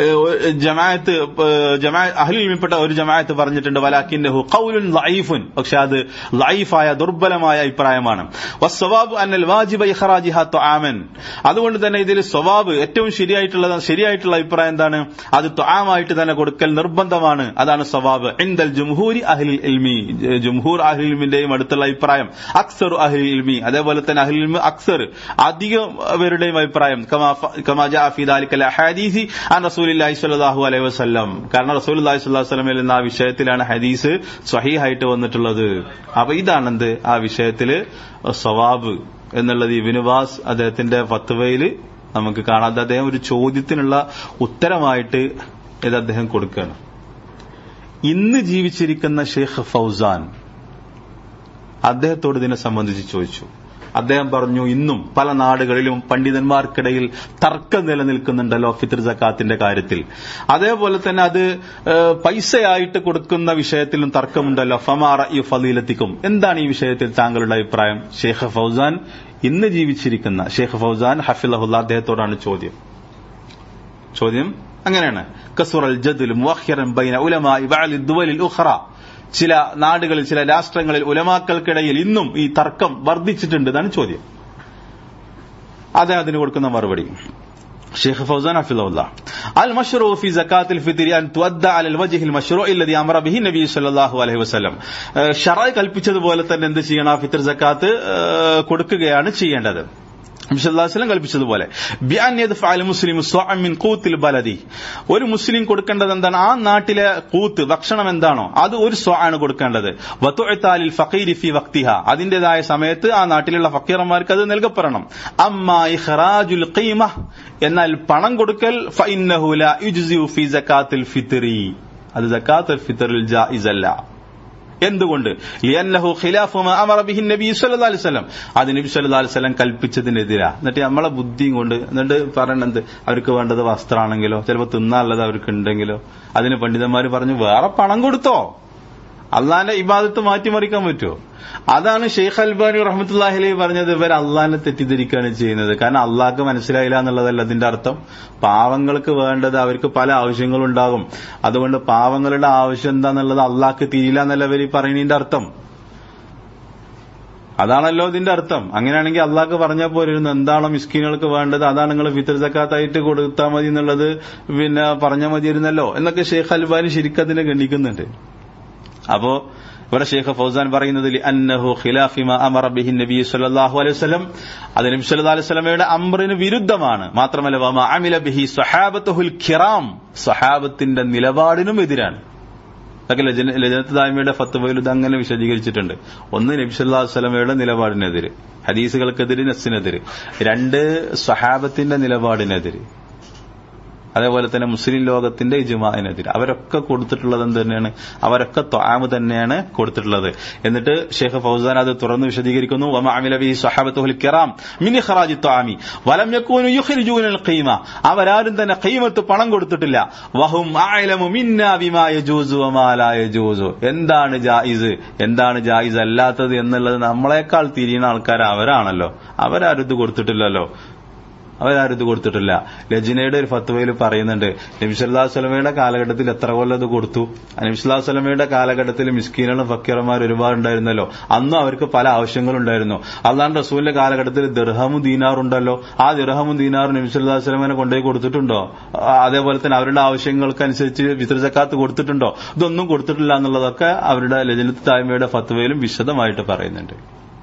S1: അഹ്ലുൽ ഇൽമിൽപ്പെട്ട ഒരു ജമാഅത്ത് പറഞ്ഞിട്ടുണ്ട്. വലാകിന്നഹു ഖൗലുൻ ലഈഫുൻ, പക്ഷെ അത് ലഈഫായ ദുർബലമായ അഭിപ്രായമാണ്. വസ്സവാബു അന്നൽ വാജിബ ഇഖ്റാജിഹാ ത്വആമൻ, അതുകൊണ്ട് തന്നെ ഇതിൽ സ്വവാബ് ഏറ്റവും ശരിയായിട്ടുള്ള അഭിപ്രായം എന്താണ്, അത് ത്വആമായിട്ട് തന്നെ കൊടുക്കൽ നിർബന്ധമാണ്. അതാണ് സ്വവാബ് ഇൻദൽ ജംഹൂരി അഹ്ലിൽ ഇൽമി, ജംഹൂർ അഹ്ലുൽ ഇൽമിന്റെയും അടുത്തുള്ള അഭിപ്രായം. അക്സറു അഹ്ലിൽ ഇൽമി, അതേപോലെ തന്നെ അഹ്ലുൽ ഇൽമി അക്സർ അധികം അവരുടെയും അഭിപ്രായം. കമാ ജാഅ ഫീ ദാലികൽ അഹാദീസി അൻ റസൂലില്ലാഹി സ്വല്ലല്ലാഹു അലൈഹി വസല്ലം, കാരണം റസൂലുള്ളാഹി സ്വല്ലല്ലാഹു അലൈഹി വസല്ലം എന്ന ആ വിഷയത്തിലാണ് ഹദീസ് സ്വഹീഹായിട്ട് വന്നിട്ടുള്ളത്. അപ്പൊ ഇതാണെന്ത് ആ വിഷയത്തില് സവാബ് എന്നുള്ളത് ഇബ്നു ബാസ് അദ്ദേഹത്തിന്റെ ഫത്വയിൽ നമുക്ക് കാണാതെ അദ്ദേഹം ഒരു ചോദ്യത്തിനുള്ള ഉത്തരമായിട്ട് ഇത് അദ്ദേഹം കൊടുക്കുകയാണ്. ഇന്ന് ജീവിച്ചിരിക്കുന്ന ഷെയ്ഖ് ഫൗസാൻ അദ്ദേഹത്തോട് ഇതിനെ സംബന്ധിച്ച് ചോദിച്ചു. അദ്ദേഹം പറഞ്ഞു, ഇന്നും പല നാടുകളിലും പണ്ഡിതന്മാർക്കിടയിൽ തർക്കം നിലനിൽക്കുന്നുണ്ടല്ലോ ഫിത്ർ സക്കാത്തിന്റെ കാര്യത്തിൽ. അതേപോലെ തന്നെ അത് പൈസയായിട്ട് കൊടുക്കുന്ന വിഷയത്തിലും തർക്കമുണ്ടല്ലോ. ഫമാ റഅയു ഫളീലത്തിക്കും, എന്താണ് ഈ വിഷയത്തിൽ താങ്കളുടെ അഭിപ്രായം? ഷെയ്ഖ് ഫൗസാൻ, ഇന്ന് ജീവിച്ചിരിക്കുന്ന ഷെയ്ഖ് ഫൗസാൻ ഹഫിളഹുല്ലാ, അദ്ദേഹത്തോടാണ് ചോദ്യം അങ്ങനെയാണ്. കസുറൽ ജദ്ൽ മുഅഖിറൻ ബൈന ഉലമാഇ ബഅദി ദുവലിൽ ഉഖറ, ചില നാടുകളിൽ ചില രാഷ്ട്രങ്ങളിൽ ഉലമാക്കൾക്കിടയിൽ ഇന്നും ഈ തർക്കം വർദ്ധിച്ചിട്ടുണ്ട് എന്നാണ് ചോദ്യം. അതിന് കൊടുക്കുന്ന മറുപടി ഷെയ്ഖ് ഫൗസാൻ ഹഫിളഹുല്ലാ, അൽ മശ്റൂ ഫി സകാത്തിൽ ഫിത്രി അൻ തുഅദ്ദ അലൽ വജ്ഹിൽ മശ്റൂ അല്ലദി അമറ ബിഹി നബി സല്ലല്ലാഹു അലൈഹി വസല്ലം. ശറഅ് കൽപ്പിച്ചതുപോലെ തന്നെ എന്ത് ചെയ്യണം? ഫിത്ർ സകാത്ത് കൊടുക്കുകയാണ് ചെയ്യേണ്ടത്. നബി സല്ലല്ലാഹു അലൈഹി വസല്ലം കൽപ്പിച്ചതുപോലെ. ബിഅൻ യദ്ഫഅൽ മുസ്ലിമു സ്വഅൻ മിൻ ഖൂത്തിൽ ബലദി, ഒരു മുസ്ലിം കൊടുക്കേണ്ടത് എന്താണ്? ആ നാട്ടിലെ ഖൂത്ത്, ഭക്ഷണം എന്താണോ അത് ഒരു സ്വഅാണ് കൊടുക്കേണ്ടത്. വതുഅതാലിൽ ഫഖീരി ഫി വഖ്തിഹ, അതിന്റേതായ സമയത്ത് ആ നാട്ടിലുള്ള ഫക്കീറന്മാർക്ക് അത് നൽകപ്പെടണം. അമ്മാ ഇഖ്റാജുൽ ഖീമ, എന്നാൽ പണം കൊടുക്കൽ ഫഇന്നഹു ലാ യുജ്സിഉ ഫി സകാത്തിൽ ഫിത്രി, അത് സകാത്തുൽ ഫിത്റിൽ ജായിസ് അല്ല. എന്തുകൊണ്ട്? ലിഅന്നഹു ഖിലാഫു മാ അമറ ബിഹി നബി സല്ലല്ലാഹു അലൈഹി വസല്ലം, അത് നബി സല്ലല്ലാഹു അലൈഹി വസല്ലം കൽപ്പിച്ചതിനെതിരാ. എന്നിട്ട് നമ്മളെ ബുദ്ധിയും കൊണ്ട് എന്നിട്ട് പറയണത് അവർക്ക് വേണ്ടത് വസ്ത്രമാണെങ്കിലോ ചിലപ്പോൾ തിന്നാനുള്ളത് അവർക്ക് ഉണ്ടെങ്കിലോ അതിന് പണ്ഡിതന്മാർ പറഞ്ഞു വേറെ പണം കൊടുത്തോ. അള്ളാന്റെ ഇബാദത്ത് മാറ്റിമറിക്കാൻ പറ്റുമോ? അതാണ് ഷെയ്ഖ് അൽബാനി റഹ്മത്തുള്ളാഹി അലൈഹി പറഞ്ഞത്, ഇവർ അള്ളാഹിനെ തെറ്റിദ്ധരിക്കുകയാണ് ചെയ്യുന്നത്. കാരണം അള്ളാഹ്ക്ക് മനസ്സിലായില്ല എന്നുള്ളതല്ല അതിന്റെ അർത്ഥം. പാവങ്ങൾക്ക് വേണ്ടത് അവർക്ക് പല ആവശ്യങ്ങളുണ്ടാകും, അതുകൊണ്ട് പാവങ്ങളുടെ ആവശ്യം എന്താന്നുള്ളത് അള്ളാഹ്ക്ക് തിരിയില്ല എന്നല്ല ഇവർ പറയുന്നതിന്റെ അർത്ഥം. അതാണല്ലോ ഇതിന്റെ അർത്ഥം. അങ്ങനെയാണെങ്കിൽ അള്ളാഹ്ക്ക് പറഞ്ഞാൽ പോരുന്നു, എന്താണോ മിസ്കീനുകൾക്ക് വേണ്ടത് അതാണ് നിങ്ങൾ ഫിത്ർ സക്കാത്തായിട്ട് കൊടുത്താൽ മതി എന്നുള്ളത് പിന്നെ പറഞ്ഞാൽ മതിയായിരുന്നല്ലോ എന്നൊക്കെ ഷെയ്ഖ് അൽബാനി ശരിക്കും അതിനെ ഗണ്ണിക്കുന്നുണ്ട്. അപ്പോ ഇവിടെ ഷെയ്ഖ് ഫൗസാൻ പറയുന്നത് അന്നഹു ഖിലാഫി മാ അമറ ബിഹി നബി സല്ലല്ലാഹു അലൈഹി വസല്ലം, അത് നബി സല്ലല്ലാഹു അലൈഹി വസല്ലമയുടെ അംറിന് വിരുദ്ധമാണ്. മാത്രമല്ല വമാ അമില ബിഹി സ്വഹാബത്തുൽ കിറാം, സ്വഹാബത്തിന്റെ നിലപാടിനും എതിരാണ്. അതൊക്കെ ലജനത്ത് ദായിമയുടെ ഫത്വയിൽ ഇത് അങ്ങനെ വിശദീകരിച്ചിട്ടുണ്ട്. ഒന്ന്, നബി സല്ലല്ലാഹു അലൈഹി വസല്ലമയുടെ നിലപാടിനെതിരെ, ഹദീസുകൾക്കെതിരെ, നസ്സിനെതിരെ. രണ്ട്, സ്വഹാബത്തിന്റെ നിലപാടിനെതിരെ. അതേപോലെ തന്നെ മുസ്ലിം ലോകത്തിന്റെ ഇജ്മാഇനെതിരെ. അവരൊക്കെ കൊടുത്തിട്ടുള്ളത് എന്ത് തന്നെയാണ്? അവരൊക്കെ ത്വആമ് തന്നെയാണ് കൊടുത്തിട്ടുള്ളത്. എന്നിട്ട് ഷെയ്ഖ് ഫൗസാൻ അത് തുറന്ന് വിശദീകരിക്കുന്നു. വമാ അമില ബിഹി സ്വഹാബത്തുൽ കിറാം മിൻ ഇഖ്റാജി ത്വആമി വലം യകൂനു യുഖ്രിജൂനൽ ഖീമ, അവരാരും തന്നെ ഖീമത്ത് പണം കൊടുത്തിട്ടില്ല. വഹും അഅലമു മിന്നാ ബിമാ യജൂസു വമാ ലാ യജൂസു, എന്താണ് ജായിസ് എന്താണ് ജായിസ് അല്ലാത്തത് എന്നുള്ളത് നമ്മളെക്കാൾ തിരിയുന്ന ആൾക്കാർ അവരാണല്ലോ. അവരാരും ഇത് കൊടുത്തിട്ടില്ലല്ലോ. ലജ്നയുടെ ഒരു ഫത്വയിൽ പറയുന്നുണ്ട്, നബി സല്ലല്ലാഹു അലൈഹി വസല്ലമയുടെ കാലഘട്ടത്തിൽ എത്ര കൊല്ലം ഇത് കൊടുത്തു? നബി സല്ലല്ലാഹു അലൈഹി വസല്ലമയുടെ കാലഘട്ടത്തിൽ മിസ്കീനുകളും ഫക്കീറന്മാർ ഒരുപാടുണ്ടായിരുന്നല്ലോ. അന്നും അവർക്ക് പല ആവശ്യങ്ങളുണ്ടായിരുന്നു. അള്ളാഹുവിന്റെ റസൂലിന്റെ കാലഘട്ടത്തിൽ ദിർഹമും ദീനാറുണ്ടല്ലോ. ആ ദിർഹമും ദീനാറും നബി സല്ലല്ലാഹു അലൈഹി വസല്ലമയെ കൊണ്ടുപോയി കൊടുത്തിട്ടുണ്ടോ? അതേപോലെ തന്നെ അവരുടെ ആവശ്യങ്ങൾക്കനുസരിച്ച് ഫിത്ർ സക്കാത്ത് കൊടുത്തിട്ടുണ്ടോ? ഇതൊന്നും കൊടുത്തിട്ടില്ല എന്നുള്ളതൊക്കെ അവരുടെ ലജ്നത്ത് ദായിമയുടെ ഫത്വയിലും വിശദമായിട്ട് പറയുന്നുണ്ട്.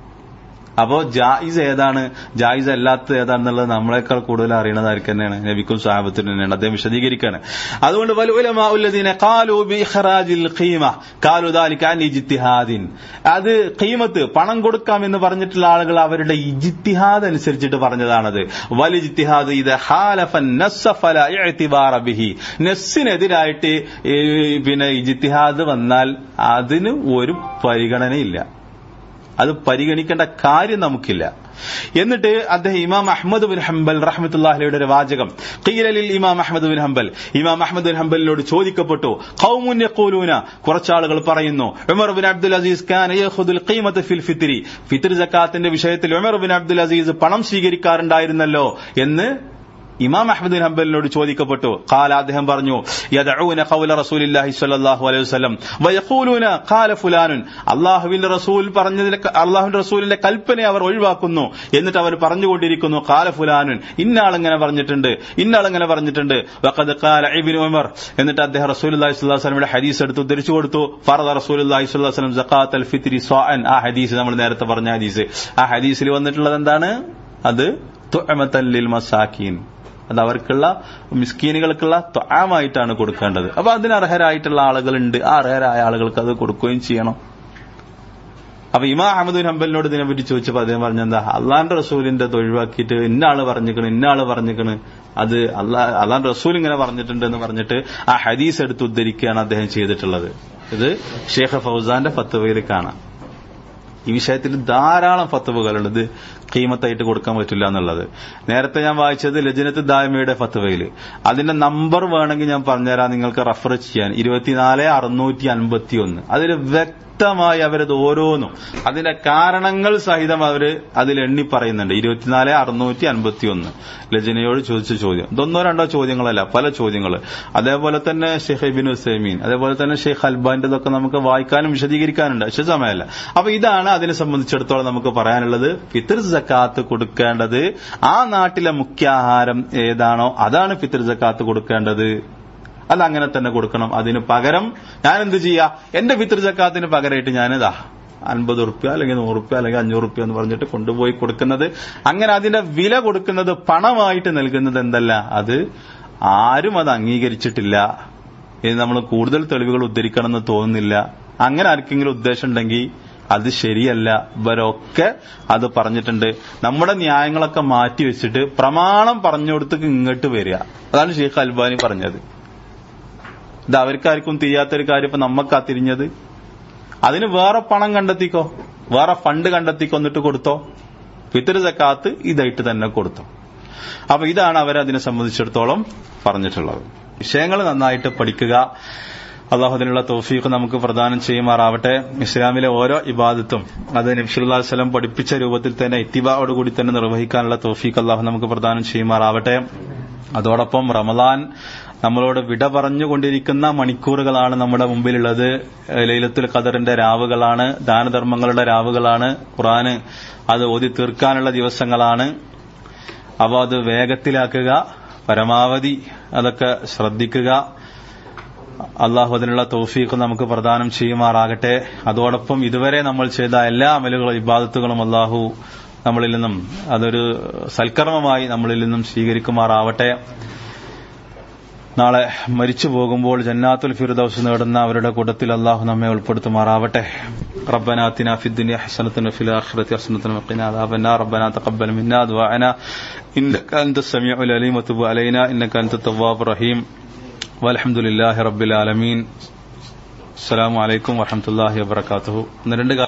S1: അപ്പോ ജായിസ് ഏതാണ്, ജായിസ് അല്ലാത്തത് ഏതാണെന്നുള്ളത് നമ്മളെക്കാൾ കൂടുതൽ അറിയണതായിരിക്കും തന്നെയാണ്, നബിക്കും സ്വഹാബത്തിനും തന്നെയാണ്. അദ്ദേഹം വിശദീകരിക്കുകയാണ്. അതുകൊണ്ട് വൽ ഉലമാഉ അല്ലദീന ഖാലൂ ബി ഇഖ്റാജിൽ ഖീമ ഖാലൂ ദാലിക അൻ ഇജ്തിഹാദിൻ, അത് ഖീമത്ത് പണം കൊടുക്കാം എന്ന് പറഞ്ഞിട്ടുള്ള ആളുകൾ അവരുടെ ഇജ്തിഹാദ് അനുസരിച്ചിട്ട് പറഞ്ഞതാണത്. വൽ ഇജ്തിഹാദ് ഇദ ഖാലഫ നസ്സ ഫലാ ഇഅ്തിബാറ ബിഹി, നസ്സിനെതിരായിട്ട് പിന്നെ ഇജ്തിഹാദ് വന്നാൽ അതിന് ഒരു പരിഗണനയില്ല, അത് പരിഗണിക്കേണ്ട കാര്യം നമുക്കില്ല. എന്നിട്ട് അദ്ദേഹം ഇമാം അഹ്മദ് ബിൻ ഹംബൽ റഹ്മത്തുള്ളാഹി അലൈഹിയുടെ ഒരു വാചകം, ഖീല ലിൽ ഇമാം അഹ്മദ് ബിൻ ഹംബൽ, ഇമാം അഹ്മദ് ബിൻ ഹംബലിനോട് ചോദിക്കപ്പെട്ടു, ഖൗമുൻ യഖൂലൂന, കുറച്ചാളുകൾ പറയുന്നു, ഉമർ ബിൻ അബ്ദുൽ അസീസ് കാന യഖുദുൽ ഖീമത ഫിൽ ഫിത്രി, ഫിത്ർ സക്കാത്തിന്റെ വിഷയത്തിൽ ഉമർ ബിൻ അബ്ദുൽ അസീസ് പണം സ്വീകരിക്കാറുണ്ടായിരുന്നല്ലോ എന്ന് ഇമാം അഹ്മദ് ബിൻ ഹംബലിനോട് ചോദിക്കപ്പെട്ടു. ഖാല, അദ്ദേഹം പറഞ്ഞു, യദഊന ഖൗല റസൂലില്ലാഹി സ്വല്ലല്ലാഹു അലൈഹി വസല്ലം വയഖൂലൂന ഖാല ഫുലാനുൻ, അല്ലാഹുവിന്റെ റസൂൽ പറഞ്ഞതിനെ, അല്ലാഹുവിന്റെ റസൂലിന്റെ കൽപ്പനയെ അവർ ഒഴിവാക്കുന്നു. എന്നിട്ട് അവർ പറഞ്ഞുകൊണ്ടിരിക്കുന്നു, ഖാല ഫുലാനുൻ, ഇന്നയാളിങ്ങനെ പറഞ്ഞിട്ടുണ്ട്, ഇന്നയാളിങ്ങനെ പറഞ്ഞിട്ടുണ്ട്. വഖദ് ഖാല ഇബ്നു ഉമർ, എന്നിട്ട് അദ്ദേഹം റസൂലുള്ളാഹി സ്വല്ലല്ലാഹു അലൈഹി വസല്ലമയുടെ ഹദീസ് എടുത്ത് ഉദ്ധരിച്ചു കൊടുത്തു. ഫറദ റസൂലുള്ളാഹി സ്വല്ലല്ലാഹു അലൈഹി വസല്ലം സഖാത്തൽ ഫിത്രി സ്വാഅൻ, ആ ഹദീസ് നമ്മൾ നേരത്തെ പറഞ്ഞ ഹദീസ്. ആ ഹദീസിൽ വന്നിട്ടുള്ളത് എന്താണ്? അത് തുഅമതൻ ലിൽ മസാകീൻ, അത് അവർക്കുള്ള മിസ്കീനുകൾക്കുള്ള ത്വആമായിട്ടാണ് കൊടുക്കേണ്ടത്. അപ്പൊ അതിന് അർഹരായിട്ടുള്ള ആളുകളുണ്ട്, ആ അർഹരായ ആളുകൾക്ക് അത് കൊടുക്കുകയും ചെയ്യണം. അപ്പൊ ഇമാം അഹ്മദ് ബിൻ ഹംബലിനോട് ഇതിനെപ്പറ്റി ചോദിച്ചപ്പോൾ അദ്ദേഹം പറഞ്ഞെന്താ, അള്ളാന്റെ റസൂലിന്റെ ഒഴിവാക്കിയിട്ട് ഇന്നാള് പറഞ്ഞിക്കണ്, അത് അള്ളാന്റെ റസൂൽ ഇങ്ങനെ പറഞ്ഞിട്ടുണ്ട് എന്ന് പറഞ്ഞിട്ട് ആ ഹദീസ് എടുത്ത് ഉദ്ധരിക്കുകയാണ് അദ്ദേഹം ചെയ്തിട്ടുള്ളത്. ഇത് ഷെയ്ഖ് ഫൗസാന്റെ ഫത്വയിൽ കാണാം. ഈ വിഷയത്തിൽ ധാരാളം ഫത്വകളുണ്ട്. ഇത് ഖീമത്തായിട്ട് കൊടുക്കാൻ പറ്റില്ല എന്നുള്ളത്. നേരത്തെ ഞാൻ വായിച്ചത് ലജ്നത്ത് ദായിമയുടെ ഫത്വയിൽ. അതിന്റെ നമ്പർ വേണമെങ്കിൽ ഞാൻ പറഞ്ഞുതരാം, നിങ്ങൾക്ക് റഫർ ചെയ്യാൻ. 24,651. അതിൽ വ്യക്തമായി അവരത് ഓരോന്നും അതിന്റെ കാരണങ്ങൾ സഹിതം അവര് അതിൽ എണ്ണി പറയുന്നുണ്ട്. 24,651 ലജ്നയോട് ചോദിച്ച ചോദ്യം. ഇതൊന്നോ രണ്ടോ ചോദ്യങ്ങളല്ല, പല ചോദ്യങ്ങൾ. അതേപോലെ തന്നെ ഷെയ്ഖ് ഇബ്നു ഉസൈമീൻ, അതേപോലെ തന്നെ ഷെയ്ഖ് അൽബാനിന്റെതൊക്കെ നമുക്ക് വായിക്കാനും വിശദീകരിക്കാനുണ്ട്, പക്ഷെ സമയമല്ല. അപ്പൊ ഇതാണ് അതിനെ സംബന്ധിച്ചിടത്തോളം നമുക്ക് പറയാനുള്ളത്. ഫിത്ർ സക്കാത്ത് കൊടുക്കേണ്ടത് ആ നാട്ടിലെ മുഖ്യാഹാരം ഏതാണോ അതാണ് ഫിത്ർ സക്കാത്ത് കൊടുക്കേണ്ടത്. അതങ്ങനെ തന്നെ കൊടുക്കണം. അതിന് പകരം ഞാൻ എന്ത് ചെയ്യാ, എന്റെ ഫിത്ർ സക്കാത്തിന് പകരമായിട്ട് ഞാനിതാ 50 റുപ്യ അല്ലെങ്കിൽ 100 റുപ്യ അല്ലെങ്കിൽ 500 റുപ്യ എന്ന് പറഞ്ഞിട്ട് കൊണ്ടുപോയി കൊടുക്കുന്നത്, അങ്ങനെ അതിന്റെ വില കൊടുക്കുന്നത്, പണമായിട്ട് നൽകുന്നത് എന്തല്ല, അത് ആരും അത് അംഗീകരിച്ചിട്ടില്ല. ഇത് നമ്മൾ കൂടുതൽ തെളിവുകൾ ഉദ്ധരിക്കണമെന്ന് തോന്നുന്നില്ല. അങ്ങനെ ആർക്കെങ്കിലും ഉദ്ദേശം ഉണ്ടെങ്കിൽ അത് ശരിയല്ല. ഇവരൊക്കെ അത് പറഞ്ഞിട്ടുണ്ട്. നമ്മുടെ ന്യായങ്ങളൊക്കെ മാറ്റിവെച്ചിട്ട് പ്രമാണം പറഞ്ഞുകൊടുത്ത് ഇങ്ങോട്ട് വരിക. അതാണ് ഷെയ്ഖ് അൽബാനി പറഞ്ഞത്. ഇത് അവർക്കാർക്കും തിരിയാത്തൊരു കാര്യം ഇപ്പൊ നമ്മക്കാ തിരിഞ്ഞത്. അതിന് വേറെ പണം കണ്ടെത്തിക്കോ, വേറെ ഫണ്ട് കണ്ടെത്തിക്കോ, എന്നിട്ട് കൊടുത്തോ. ഫിത്ർ സക്കാത്ത് ഇതായിട്ട് തന്നെ കൊടുത്തോ. അപ്പൊ ഇതാണ് അവരതിനെ സംബന്ധിച്ചിടത്തോളം പറഞ്ഞിട്ടുള്ളത്. വിഷയങ്ങൾ നന്നായിട്ട് പഠിക്കുക. അള്ളാഹു അതിനുള്ള തൗഫീഖ് നമുക്ക് പ്രദാനം ചെയ്യുമാറാവട്ടെ. ഇസ്ലാമിലെ ഓരോ ഇബാദത്തും അത് നബി സല്ലല്ലാഹു അലൈഹി വസല്ലം പഠിപ്പിച്ച രൂപത്തിൽ തന്നെ ഇത്തിബാഓടുകൂടി തന്നെ നിർവഹിക്കാനുള്ള തൗഫീഖ് അള്ളാഹു നമുക്ക് പ്രദാനം ചെയ്യുമാറാവട്ടെ. അതോടൊപ്പം റമളാൻ നമ്മളോട് വിട പറഞ്ഞുകൊണ്ടിരിക്കുന്ന മണിക്കൂറുകളാണ് നമ്മുടെ മുമ്പിലുള്ളത്. ലൈലത്തുൽ ഖദറിന്റെ രാവുകളാണ്, ദാനധർമ്മങ്ങളുടെ രാവുകളാണ്, ഖുർആന് അത് ഓതി തീർക്കാനുള്ള ദിവസങ്ങളാണ്. അപ്പോൾ അത് വേഗത്തിലാക്കുക, പരമാവധി അതൊക്കെ ശ്രദ്ധിക്കുക. അള്ളാഹു അതിനുള്ള തൗഫീഖ് നമുക്ക് പ്രദാനം ചെയ്യുമാറാകട്ടെ. അതോടൊപ്പം ഇതുവരെ നമ്മൾ ചെയ്ത എല്ലാ അമലുകളും ഇബാദത്തുകളും അള്ളാഹു നമ്മളിൽ നിന്നും അതൊരു സൽക്കർമ്മമായി നമ്മളിൽ നിന്നും സ്വീകരിക്കുമാറാവട്ടെ. നാളെ മരിച്ചു പോകുമ്പോൾ ജന്നാത്തുൽ ഫിർദൗസ് നേടുന്ന അവരുടെ കൂട്ടത്തിൽ അള്ളാഹു നമ്മെ ഉൾപ്പെടുത്തുമാറാവട്ടെ. ربنا آتنا في الدنيا حسنة وفي الآخرة حسنة وقنا عذاب النار. ربنا تقبل منا دعاءنا إنك أنت السميع العليم وتب علينا إنك أنت التواب الرحيم والحمد لله رب العالمين. السلام عليكم ورحمة الله وبركاته.